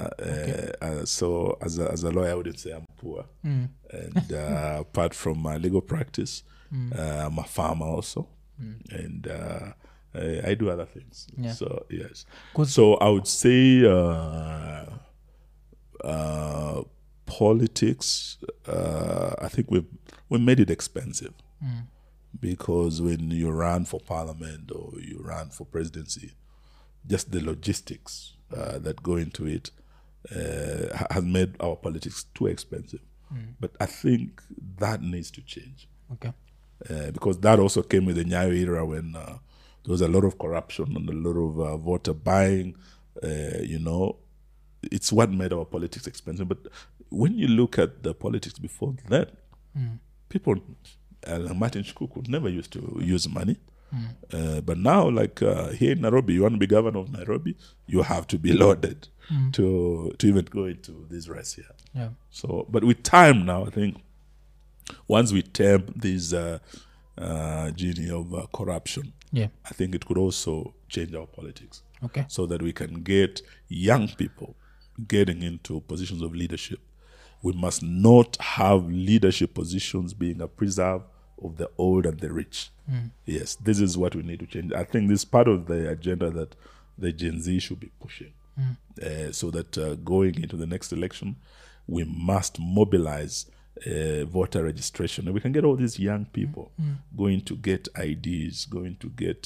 so as a lawyer, I wouldn't say I'm poor. And apart from my legal practice, I'm a farmer also. And I do other things. Yeah. So, yes. 'Cause- So I would say politics, I think we made it expensive. Because when you run for parliament or you run for presidency, just the logistics that go into it has made our politics too expensive. But I think that needs to change. Okay. Because that also came with the Nyayo era when there was a lot of corruption and a lot of voter buying. You know, it's what made our politics expensive. But when you look at the politics before then, people, like Martin Shikuku, never used to use money. But now, like here in Nairobi, you want to be governor of Nairobi, you have to be loaded to even go into this race here. Yeah. So, but with time now, I think once we tame this genie of corruption, Yeah. I think it could also change our politics Okay. so that we can get young people getting into positions of leadership. We must not have leadership positions being a preserve of the old and the rich. Yes, this is what we need to change. I think this is part of the agenda that the Gen Z should be pushing. So that going into the next election, we must mobilize voter registration. And we can get all these young people going to get IDs, going to get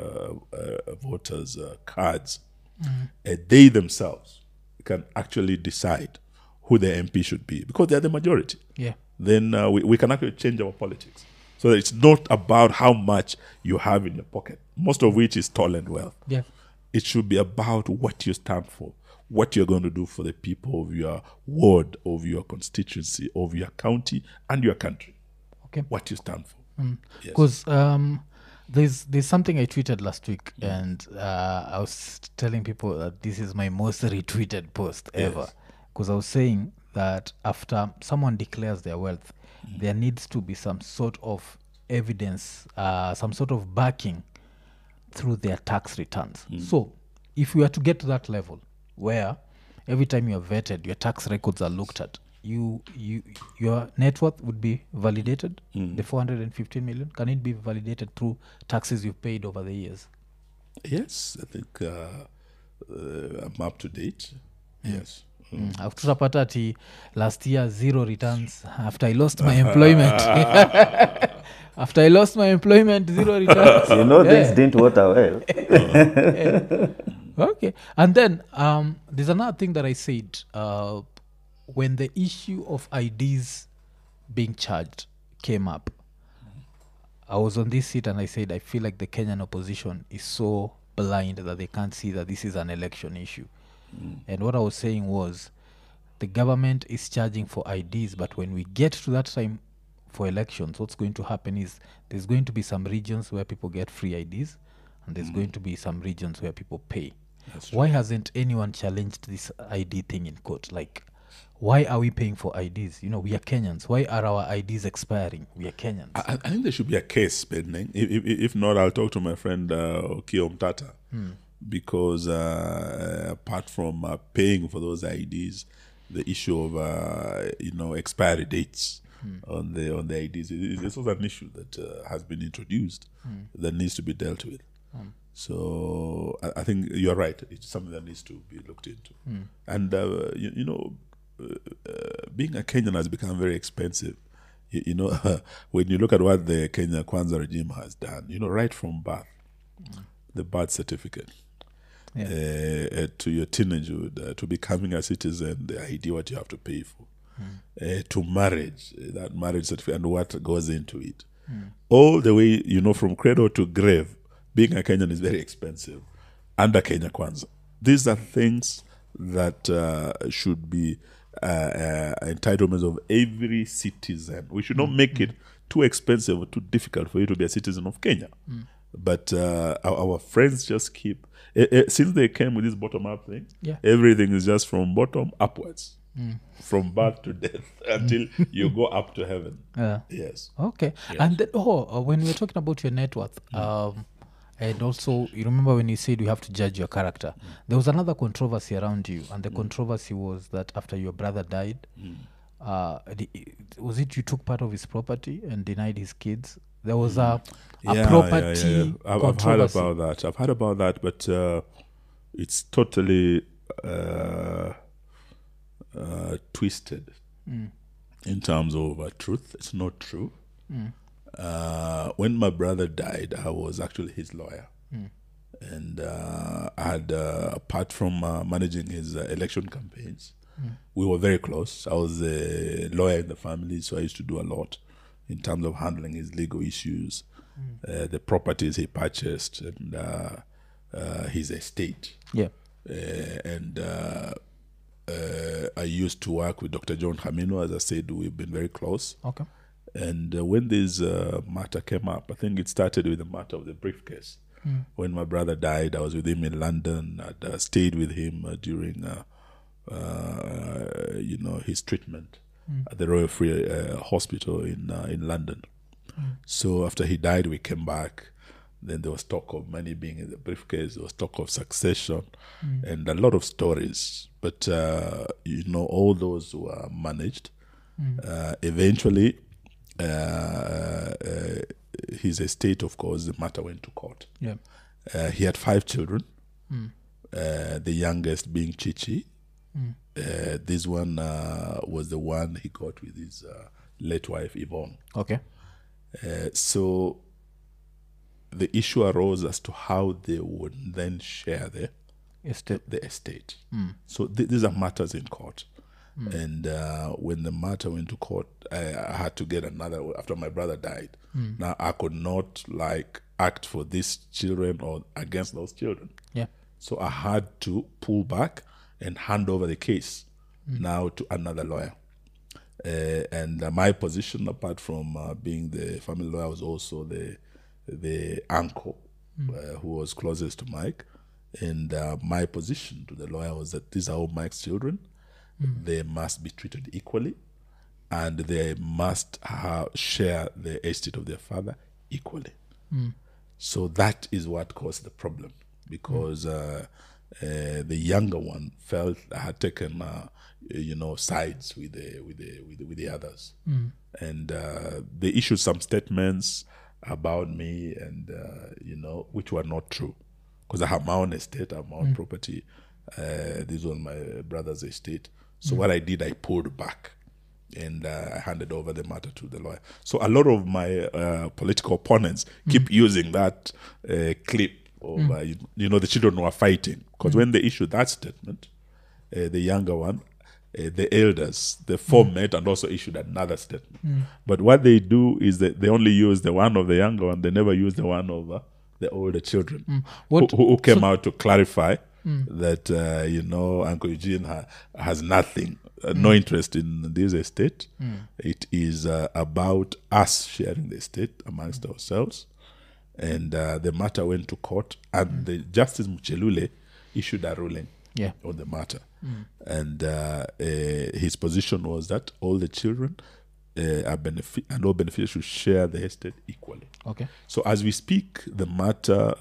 voters' cards. They themselves can actually decide who the MP should be because they're the majority. Yeah. Then we can actually change our politics. So it's not about how much you have in your pocket, most of which is stolen wealth. Yeah. It should be about what you stand for, what you're going to do for the people of your ward, of your constituency, of your county, and your country. Okay. What you stand for. Yes. Because there's something I tweeted last week, and I was telling people that this is my most retweeted post ever. Because I was saying that after someone declares their wealth, there needs to be some sort of evidence, some sort of backing through their tax returns. So if we are to get to that level where every time you're vetted, your tax records are looked at, your net worth would be validated. The 415 million, can it be validated through taxes you've paid over the years? Yes, I think I'm up to date. Yes. Tutapata ati last year 0 returns after I lost my employment. After I lost my employment, 0 returns. Things didn't work out well. Okay. And then there's another thing that I said. When the issue of IDs being charged came up, I was on this seat and I said, I feel like the Kenyan opposition is so blind that they can't see that this is an election issue. And what I was saying was, the government is charging for IDs, but when we get to that time for elections, what's going to happen is there's going to be some regions where people get free IDs, and there's going to be some regions where people pay. Why hasn't anyone challenged this ID thing in court? Like, why are we paying for IDs? We are Kenyans. Why are our IDs expiring? We are Kenyans. I think there should be a case pending. If not, I'll talk to my friend Okio Mtata. Because apart from paying for those IDs, the issue of expiry dates on the IDs, this was an issue that has been introduced that needs to be dealt with. So I think you're right. It's something that needs to be looked into. And being a Kenyan has become very expensive. You know, when you look at what the Kenya Kwanza regime has done, you know, right from birth, the birth certificate, to your teenagehood, to becoming a citizen, the ID what you have to pay for, to marriage, that marriage certificate and what goes into it. All the way, you know, from cradle to grave, being a Kenyan is very expensive under Kenya Kwanza. These are things that should be entitlements of every citizen. We should not make it too expensive or too difficult for you to be a citizen of Kenya. But our friends just keep, since they came with this bottom-up thing, everything is just from bottom upwards. From birth to death until you go up to heaven. Yes. Okay. And then, when we were talking about your net worth, and also, you remember when you said you have to judge your character, there was another controversy around you, and the controversy was that after your brother died, was it you took part of his property and denied his kids? There was a property I've heard about that. I've heard about that, but it's totally twisted in terms of truth. It's not true. When my brother died, I was actually his lawyer. And I had, apart from managing his election campaigns, we were very close. I was a lawyer in the family, so I used to do a lot in terms of handling his legal issues, the properties he purchased, and his estate. And I used to work with Dr. John Hamino. As I said, we've been very close. Okay. And when this matter came up, I think it started with the matter of the briefcase. When my brother died, I was with him in London. I'd stayed with him during, you know, his treatment at the Royal Free Hospital in London. So after he died, we came back. Then there was talk of money being in the briefcase. There was talk of succession and a lot of stories. But, you know, all those were managed. Eventually, his estate, of course, the matter went to court. He had 5 children, the youngest being Chichi. This one was the one he got with his late wife, Yvonne. Okay. So the issue arose as to how they would then share the estate. So these are matters in court. And when the matter went to court, I had to get another, after my brother died. Now I could not act for these children or against those children. So I had to pull back and hand over the case now to another lawyer. And my position, apart from being the family lawyer, was also the uncle who was closest to Mike. And my position to the lawyer was that these are all Mike's children. They must be treated equally, and they must share the estate of their father equally. So that is what caused the problem, because the younger one felt I had taken, you know, sides with the others, and they issued some statements about me, and you know, which were not true, because I have my own estate, I have my own property. This was my brother's estate. So what I did, I pulled back, and I handed over the matter to the lawyer. So a lot of my political opponents keep using that clip of, you know, the children who are fighting. Because when they issued that statement, the younger one, the elders, they formed and also issued another statement. But what they do is that they only use the one of the younger one. They never use the one of the older children who came out to clarify that, you know, Uncle Eugene has nothing, no interest in this estate. It is about us sharing the estate amongst ourselves. And the matter went to court, and the Justice Muchelule issued a ruling on the matter. And his position was that all the children and all beneficiaries should share the estate equally. Okay. So as we speak, the matter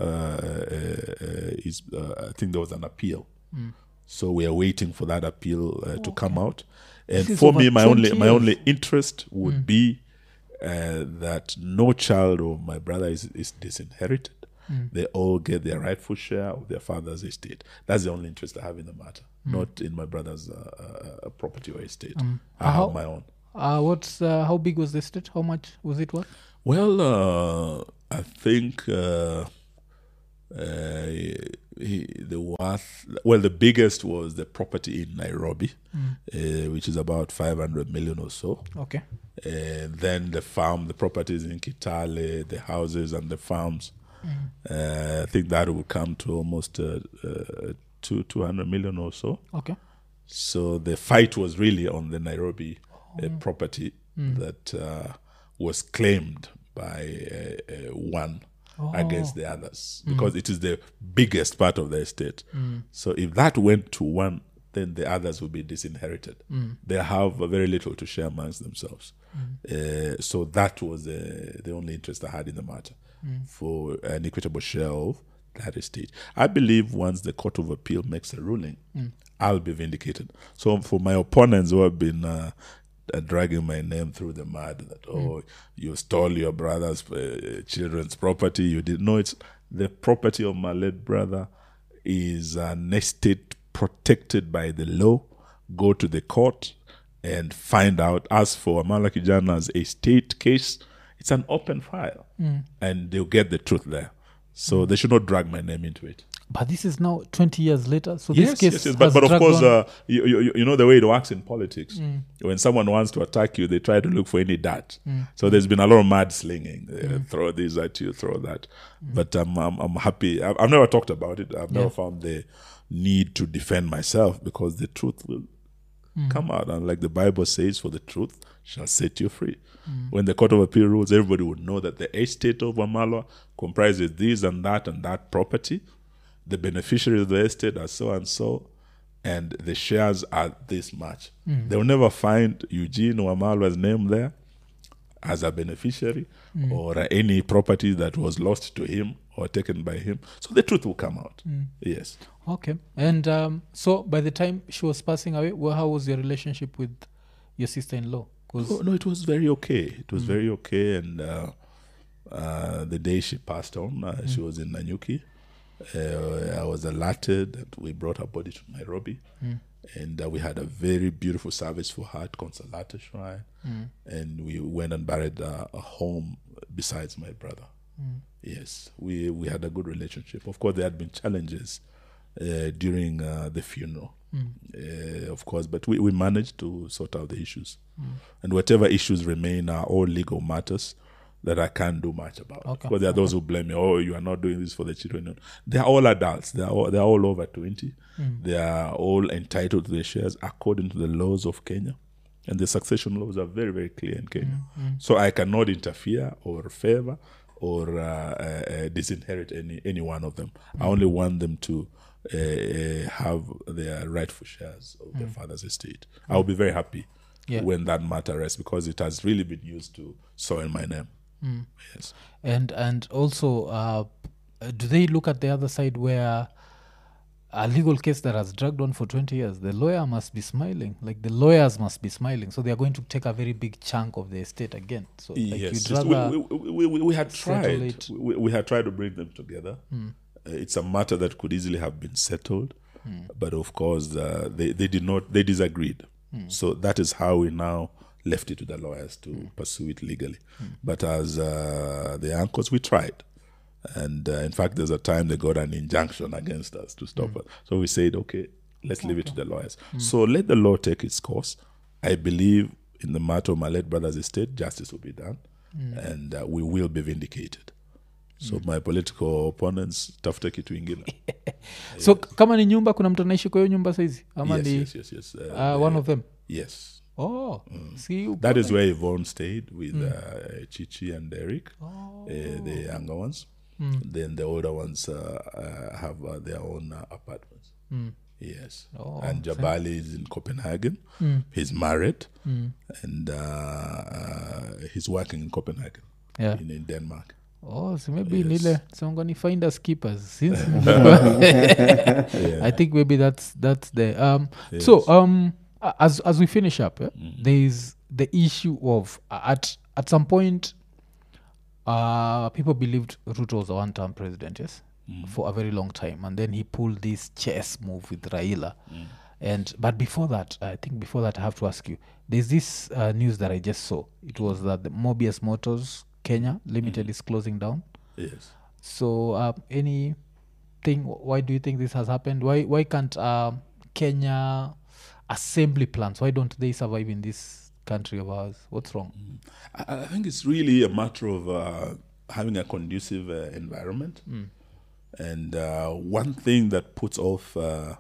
is, I think there was an appeal. So we are waiting for that appeal to come out. And for me, my only interest would be that no child of my brother is disinherited. They all get their rightful share of their father's estate. That's the only interest I have in the matter. not in my brother's property or estate. I How- have my own. How big was the estate? How much was it worth? Well, I think the biggest was the property in Nairobi, which is about 500 million or so. Okay. And then the properties in Kitale, the houses and the farms. I think that will come to almost 200 million or so. Okay. So the fight was really on the Nairobi property that was claimed by one against the others because it is the biggest part of the estate. So if that went to one, then the others will be disinherited. They have very little to share amongst themselves. So that was the only interest I had in the matter for an equitable share of that estate. I believe once the Court of Appeal makes a ruling, I'll be vindicated. So for my opponents who have been dragging my name through the mud, that, you stole your brother's children's property, you didn't know it's the property of my late brother is an estate protected by the law. Go to the court and find out. As for Amala Kijana's estate case, it's an open file and they'll get the truth there. So they should not drag my name into it. But this is now 20 years later. So Yes, this case yes. has But of dragged course, on. you know the way it works in politics. When someone wants to attack you, they try to look for any dirt. So there's been a lot of mudslinging. They throw this at you, throw that. But I'm happy. I've never talked about it. I've never found the need to defend myself because the truth will come out. And like the Bible says, for the truth shall set you free. When the Court of Appeal rules, everybody would know that the estate of Wamalwa comprises this and that property. The beneficiaries of the estate are so and so, and the shares are this much. They'll never find Eugene Wamalwa's name there as a beneficiary or any property that was lost to him or taken by him. So the truth will come out. Yes. Okay. And so by the time she was passing away, how was your relationship with your sister-in-law? 'Cause No, it was very okay. It was very okay. And the day she passed on, she was in Nanyuki. I was alerted that we brought her body to Nairobi. And we had a very beautiful service for her at Consolata Shrine. And we went and buried a home besides my brother. Yes, we had a good relationship. Of course, there had been challenges during the funeral, of course, but we managed to sort out the issues. And whatever issues remain are all legal matters that I can't do much about. Okay. Because there are those who blame me, you are not doing this for the children. They are all adults. They are all over 20. They are all entitled to their shares according to the laws of Kenya. And the succession laws are very, very clear in Kenya. So I cannot interfere or favor or disinherit any one of them. I only want them to have their rightful shares of their father's estate. I'll be very happy when that matter rests because it has really been used to soil my name. Yes. And also, do they look at the other side where a legal case that has dragged on for 20 years, the lawyer must be smiling, like the lawyers must be smiling, so they are going to take a very big chunk of the estate again. So like Yes, you'd rather we had settle tried. it. We had tried to bring them together. It's a matter that could easily have been settled, but of course they did not. They disagreed. So that is how we now left it to the lawyers to pursue it legally. But as the uncles, we tried. And in fact, there's a time they got an injunction against us to stop it. So we said, okay, let's leave it to the lawyers. So let the law take its course. I believe in the matter of my late brother's estate, justice will be done. And we will be vindicated. So my political opponents, tafuta kitu ingine. so kama ni nyumba kuna mtu anaishi kwa hiyo nyumba saizi ama ni Yes. one of them? Yes. Oh, see, That is where Yvonne stayed with Chichi and Eric, the younger ones. Then the older ones have their own apartments. Yes. Oh, and Jabali is in Copenhagen. He's married. And he's working in Copenhagen, in Denmark. Oh, so maybe nile songoni find us keepers since I think maybe that's the so as we finish up, there's the issue of at some point people believed Ruto was a one-term president, yes, for a very long time, and then he pulled this chess move with Raila, But before that, I have to ask you. There's this news that I just saw. It was that the Mobius Motors Kenya Limited is closing down. Yes. So, anything? Why do you think this has happened? Why can't Kenya assembly plants? Why don't they survive in this country of ours? What's wrong? I think it's really a matter of having a conducive environment. And one thing that puts off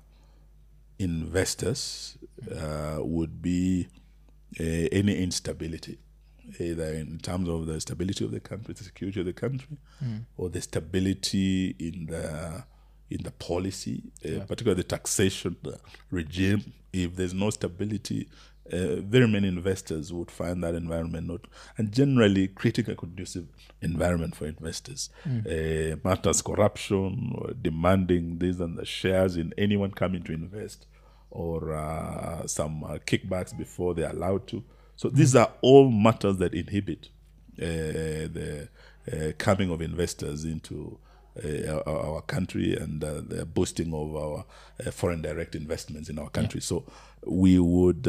investors would be any instability, either in terms of the stability of the country, the security of the country, or the stability in the policy, particularly the taxation regime. If there's no stability, very many investors would find that environment not, and generally creating a conducive environment for investors matters corruption, or demanding this and the shares in anyone coming to invest, or some kickbacks before they're allowed to. So these are all matters that inhibit the coming of investors into our country and the boosting of our foreign direct investments in our country. So we would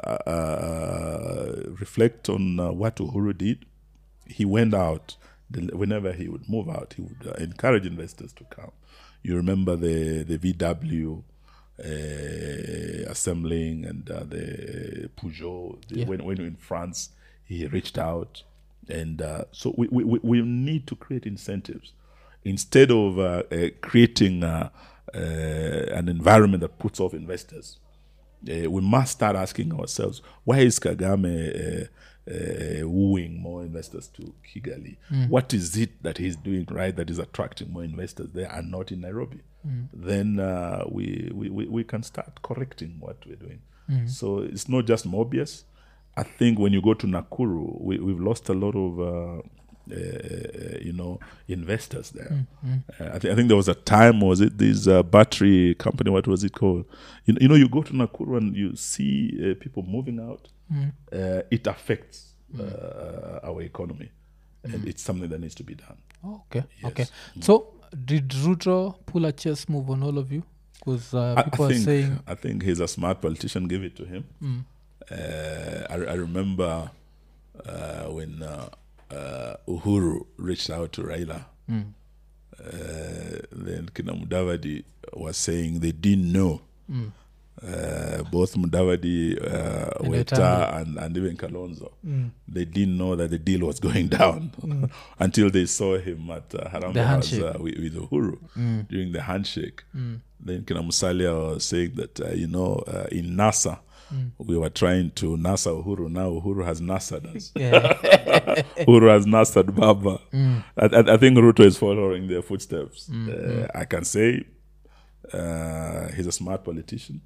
reflect on what Uhuru did. He went out, whenever he would move out, he would encourage investors to come. You remember the VW assembling and the Peugeot. When in France, he reached out. And so we need to create incentives. Instead of creating an environment that puts off investors, we must start asking ourselves, why is Kagame wooing more investors to Kigali? What is it that he's doing right that is attracting more investors there and not in Nairobi? Then we can start correcting what we're doing. So it's not just Mobius. I think when you go to Nakuru, we've lost a lot of investors there. I think there was a time, was it this battery company, what was it called? You go to Nakuru and you see people moving out. It affects our economy, and it's something that needs to be done. Oh, okay. Yes. Okay. So did Ruto pull a chess move on all of you? Because people are saying... I think he's a smart politician. Give it to him. I remember when Uhuru reached out to Raila. Then Kina Mudavadi was saying they didn't know. Both Mudavadi, Weta, and even Kalonzo, they didn't know that the deal was going down until they saw him at Harambee with Uhuru during the handshake. Then Kina Musalia was saying that, in NASA, we were trying to NASA Uhuru. Now Uhuru has NASA'd us. Uhuru has NASA'd Baba. I think Ruto is following their footsteps. I can say he's a smart politician.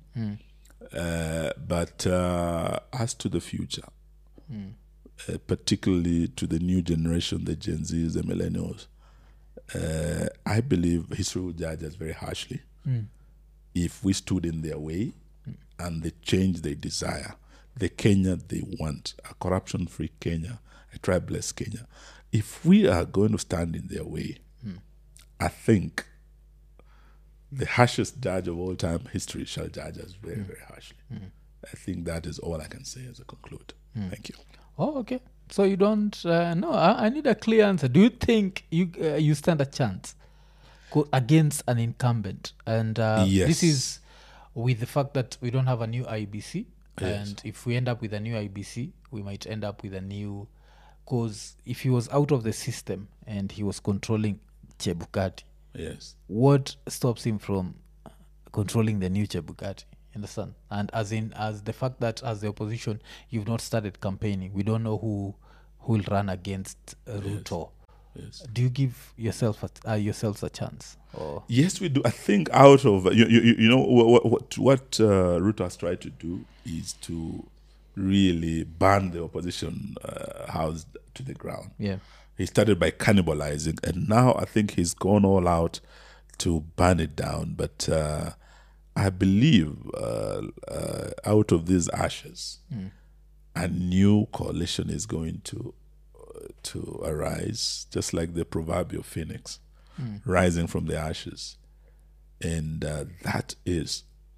But as to the future, particularly to the new generation, the Gen Zs, the millennials, I believe history will judge us very harshly if we stood in their way and the change they desire, the Kenya they want, a corruption-free Kenya, a tribeless Kenya. If we are going to stand in their way, I think the harshest judge of all time, history, shall judge us very, very harshly. I think that is all I can say as I conclude. Thank you. Oh, okay. So you don't... no, I need a clear answer. Do you think you stand a chance against an incumbent? And yes. This is with the fact that we don't have a new IBC. Yes. And if we end up with a new IBC, we might end up with a new... Because if he was out of the system and he was controlling Chebukati, yes, what stops him from controlling the new Chebukati? Understand? And as the fact that as the opposition, you've not started campaigning, we don't know who will run against Ruto. Yes. Do you give yourselves a chance? Or? Yes, we do. I think out of what Ruto has tried to do is to really burn the opposition house to the ground. Yeah, he started by cannibalizing, and now I think he's gone all out to burn it down. But I believe out of these ashes, a new coalition is going to arise, just like the proverbial phoenix rising from the ashes. And that is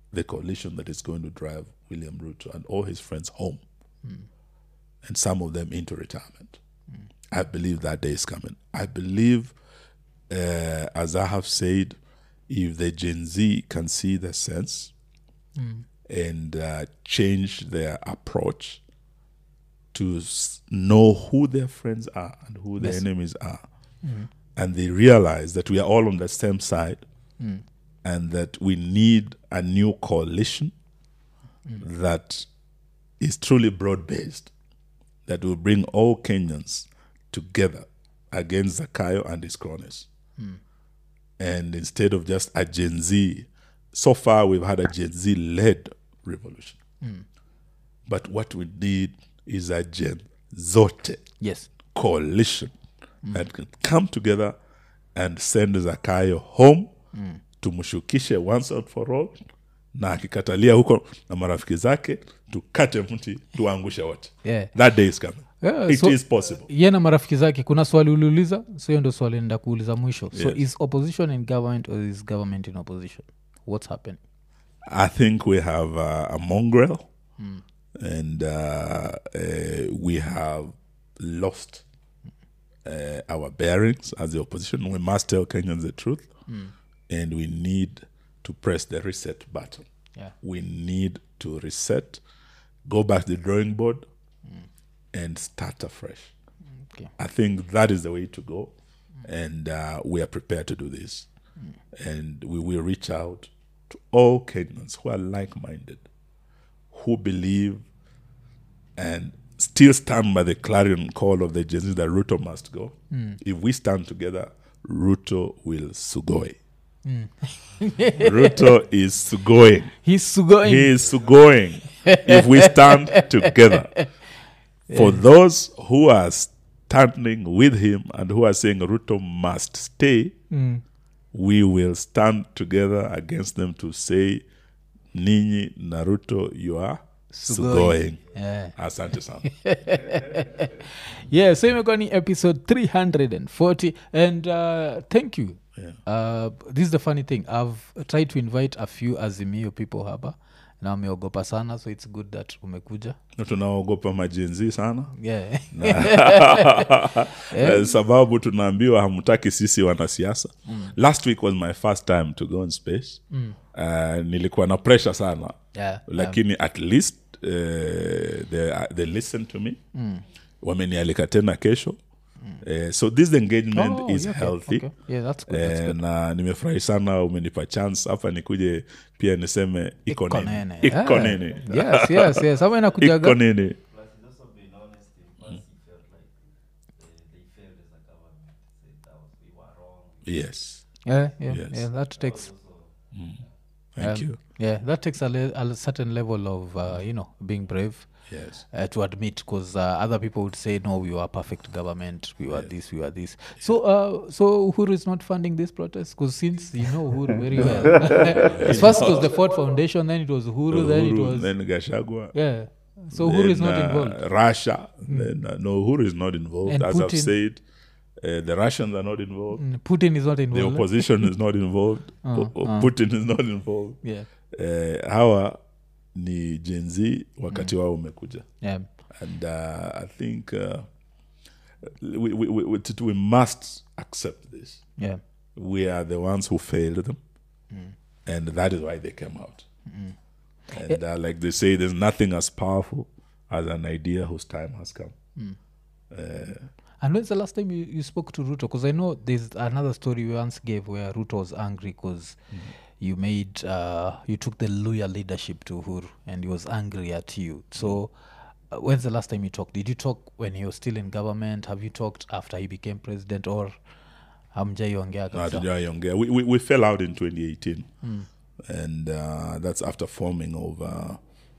the coalition that is going to drive William Ruto and all his friends home, and some of them into retirement. I believe that day is coming. I believe, as I have said, if the Gen Z can see the sense and change their approach to know who their friends are and who their enemies are, and they realize that we are all on the same side, and that we need a new coalition that is truly broad-based, that will bring all Kenyans together against Zakayo and his cronies. And instead of just a Gen Z, so far we've had a Gen Z-led revolution. But what we need is a Gen Zote Yes. coalition that can come together and send Zakayo home, tumshukishe once out for all, na akikatalia huko na marafiki zake, tukate mti, tuangushe wote. Yeah. That day is coming. Yeah, It is possible. Ye na marafiki zake kuna swali uliuliza, so hiyo ndo swali nenda kuuliza mwisho. So Yes. is opposition in government or is government in opposition? What's happening? I think we have a mongrel, and we have lost our bearings as the opposition. We must tell Kenyans the truth, and we need to press the reset button. Yeah. We need to reset, go back to the drawing board, and start afresh. Okay. I think that is the way to go, and we are prepared to do this. And we will reach out to all Kenyans who are like-minded, who believe and still stand by the clarion call of the Gen Z that Ruto must go. If we stand together, Ruto will sugoi. Ruto is sugoing. He's sugoing. He is sugoing if we stand together. For those who are standing with him and who are saying Ruto must stay, we will stand together against them to say, Ninyi Naruto, you are sugoing. Yeah. Asante sana. Yeah, so imekuwa ni episode 340 and thank you. This is the funny thing, I've tried to invite a few Azimio people hapa na wameogopa sana, so it's good that umekuja. Na tunaogopa majenzi sana. Yeah. Sababu tunaambiwa hamtaki sisi wanasiasa. Last week was my first time to go in space. Nilikuwa na pressure sana. Yeah. Lakini at least they listen to me. Wamenialika tena kesho. So this engagement is healthy. Okay. Yeah, that's good. That's good. Na nimefurahi sana umenipa chance hapa nikuje pia niseme iko nini. nene. Iko Yeah. nini. Yes. Hapa inakujaga. Iko nini. Plus, he's also been honest in past. He felt like they failed as a government. Said that we were wrong. Yes. Yeah, that takes Thank you. Yeah, that takes a certain level of being brave. Yes. To admit, because other people would say, no, we were a perfect government, we were this, we were this. So Uhuru is not funding this protest? Because since you know Uhuru very well. First it was the Ford Foundation, then it was Uhuru, then it was... Then Gachagua. Yeah. So Uhuru is not Then, involved. Russia. Then, no, Uhuru is not involved. And As I've Putin. said, the Russians are not involved. Putin is not The involved. opposition is not involved. Putin is not involved. Yeah. Hawa ni Gen Z wakati wao umekuja. Yeah. And I think we must accept this. Yeah. We are the ones who failed them. And that is why they came out. And like they say, there's nothing as powerful as an idea whose time has come. And when's the last time you spoke to Ruto? Because I know there's another story you once gave where Ruto was angry because you took the loyal leadership to Uhuru and he was angry at you. So when's the last time you talked? Did you talk when he was still in government? Have you talked after he became president, or hamjaiongea kabisa? Hatujaiongea. We fell out in 2018. And that's after forming over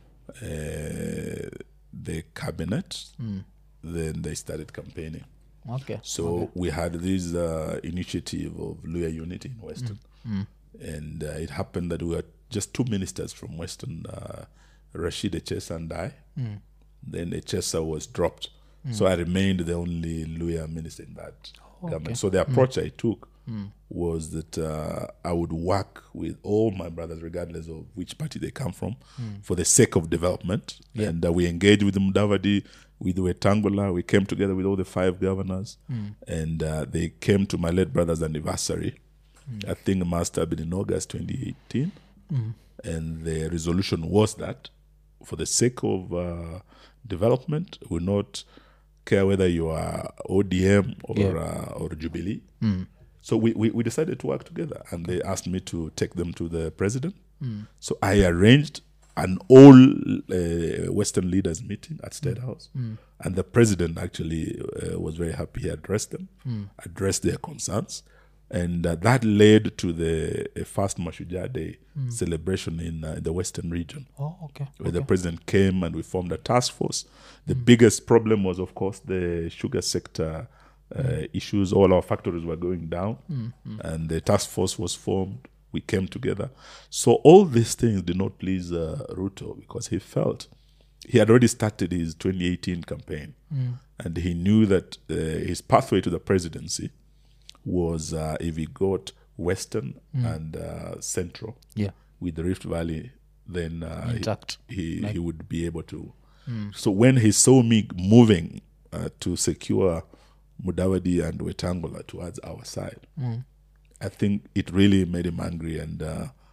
the cabinet. Then they started campaigning. Okay. So we had this initiative of Luya Unity in Western. And it happened that we were just two ministers from Western, Rashid Echesa and I. Then Echesa was dropped. So I remained the only Luya minister in that government. So the approach I took was that I would work with all my brothers, regardless of which party they come from, for the sake of development. Yeah. And we engaged with Mudavadi, with Wetangula. We came together with all the 5 governors, and they came to my late brother's anniversary. I think it must have been in August 2018. And the resolution was that for the sake of development, we not care whether you are ODM or Jubilee. So we decided to work together, and they asked me to take them to the president. So I arranged an all Western leaders meeting at State House, and the president actually was very happy. He addressed them, addressed their concerns, and that led to the first Mashujaa Day celebration in the Western region. Oh, okay. Where the president came and we formed a task force. The biggest problem was, of course, the sugar sector issues. All our factories were going down, and the task force was formed. We came together. So all these things did not please Ruto, because he felt he had already started his 2018 campaign, and he knew that his pathway to the presidency was if he got Western and Central with the Rift Valley, then Intact. he would be able to. So when he saw me moving to secure Mudavadi and Wetangula towards our side, I think it really made him angry, and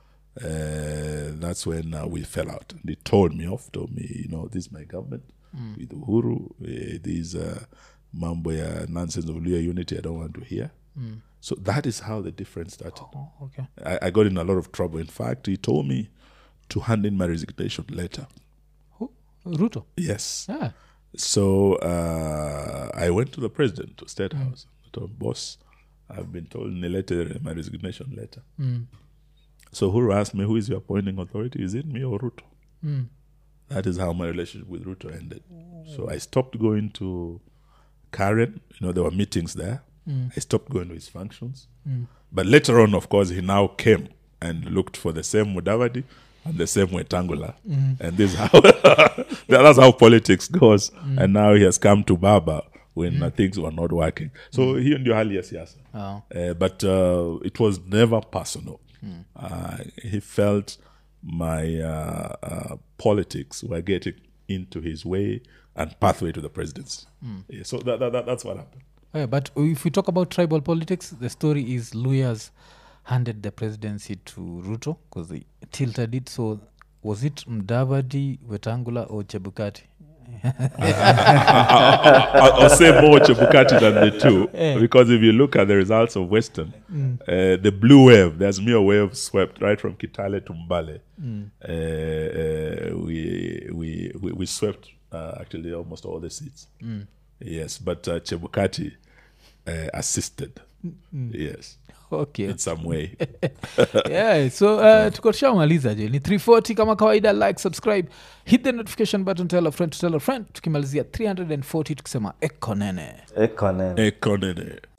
that's when we fell out. And he told me, this is my government with Uhuru, these mambo ya nonsense of Luya unity I don't want to hear. So that is how the difference started. Oh, okay. I got in a lot of trouble. In fact, he told me to hand in my resignation letter. Who? Ruto? Yes. Yeah. So I went to the president, to State House. I told boss, I've been told nilete my resignation letter. So Uhuru asked me, who is your appointing authority? Is it me or Ruto? That is how my relationship with Ruto ended. So I stopped going to Karen. There were meetings there. I stopped going to his functions. But later on, of course, he now came and looked for the same Mudavadi and the same Wetangula. And this is how that's how politics goes. And now he has come to Baba when things were not working. So he ndio hali ya siasa. But it was never personal. He felt my politics were getting into his way and pathway to the presidency. So that's what happened. Yeah, but if we talk about tribal politics, the story is Luyas handed the presidency to Ruto because they tilted it. So was it Mudavadi, Wetangula, or Chebukati? I'll say more Chebukati than the two, because if you look at the results of Western, the blue wave, the Azimio wave swept right from Kitale to Mbale. We swept actually almost all the seats. Yes, but Chebukati assisted. Yes. Okay. In some way. Yeah, so tuko tushamaliza je ni 340 kama kawaida. Like, subscribe, hit the notification button, tell a friend to tell a friend. Tukimalizia 340 tukisema ekonene. Ekonene. Ekonene.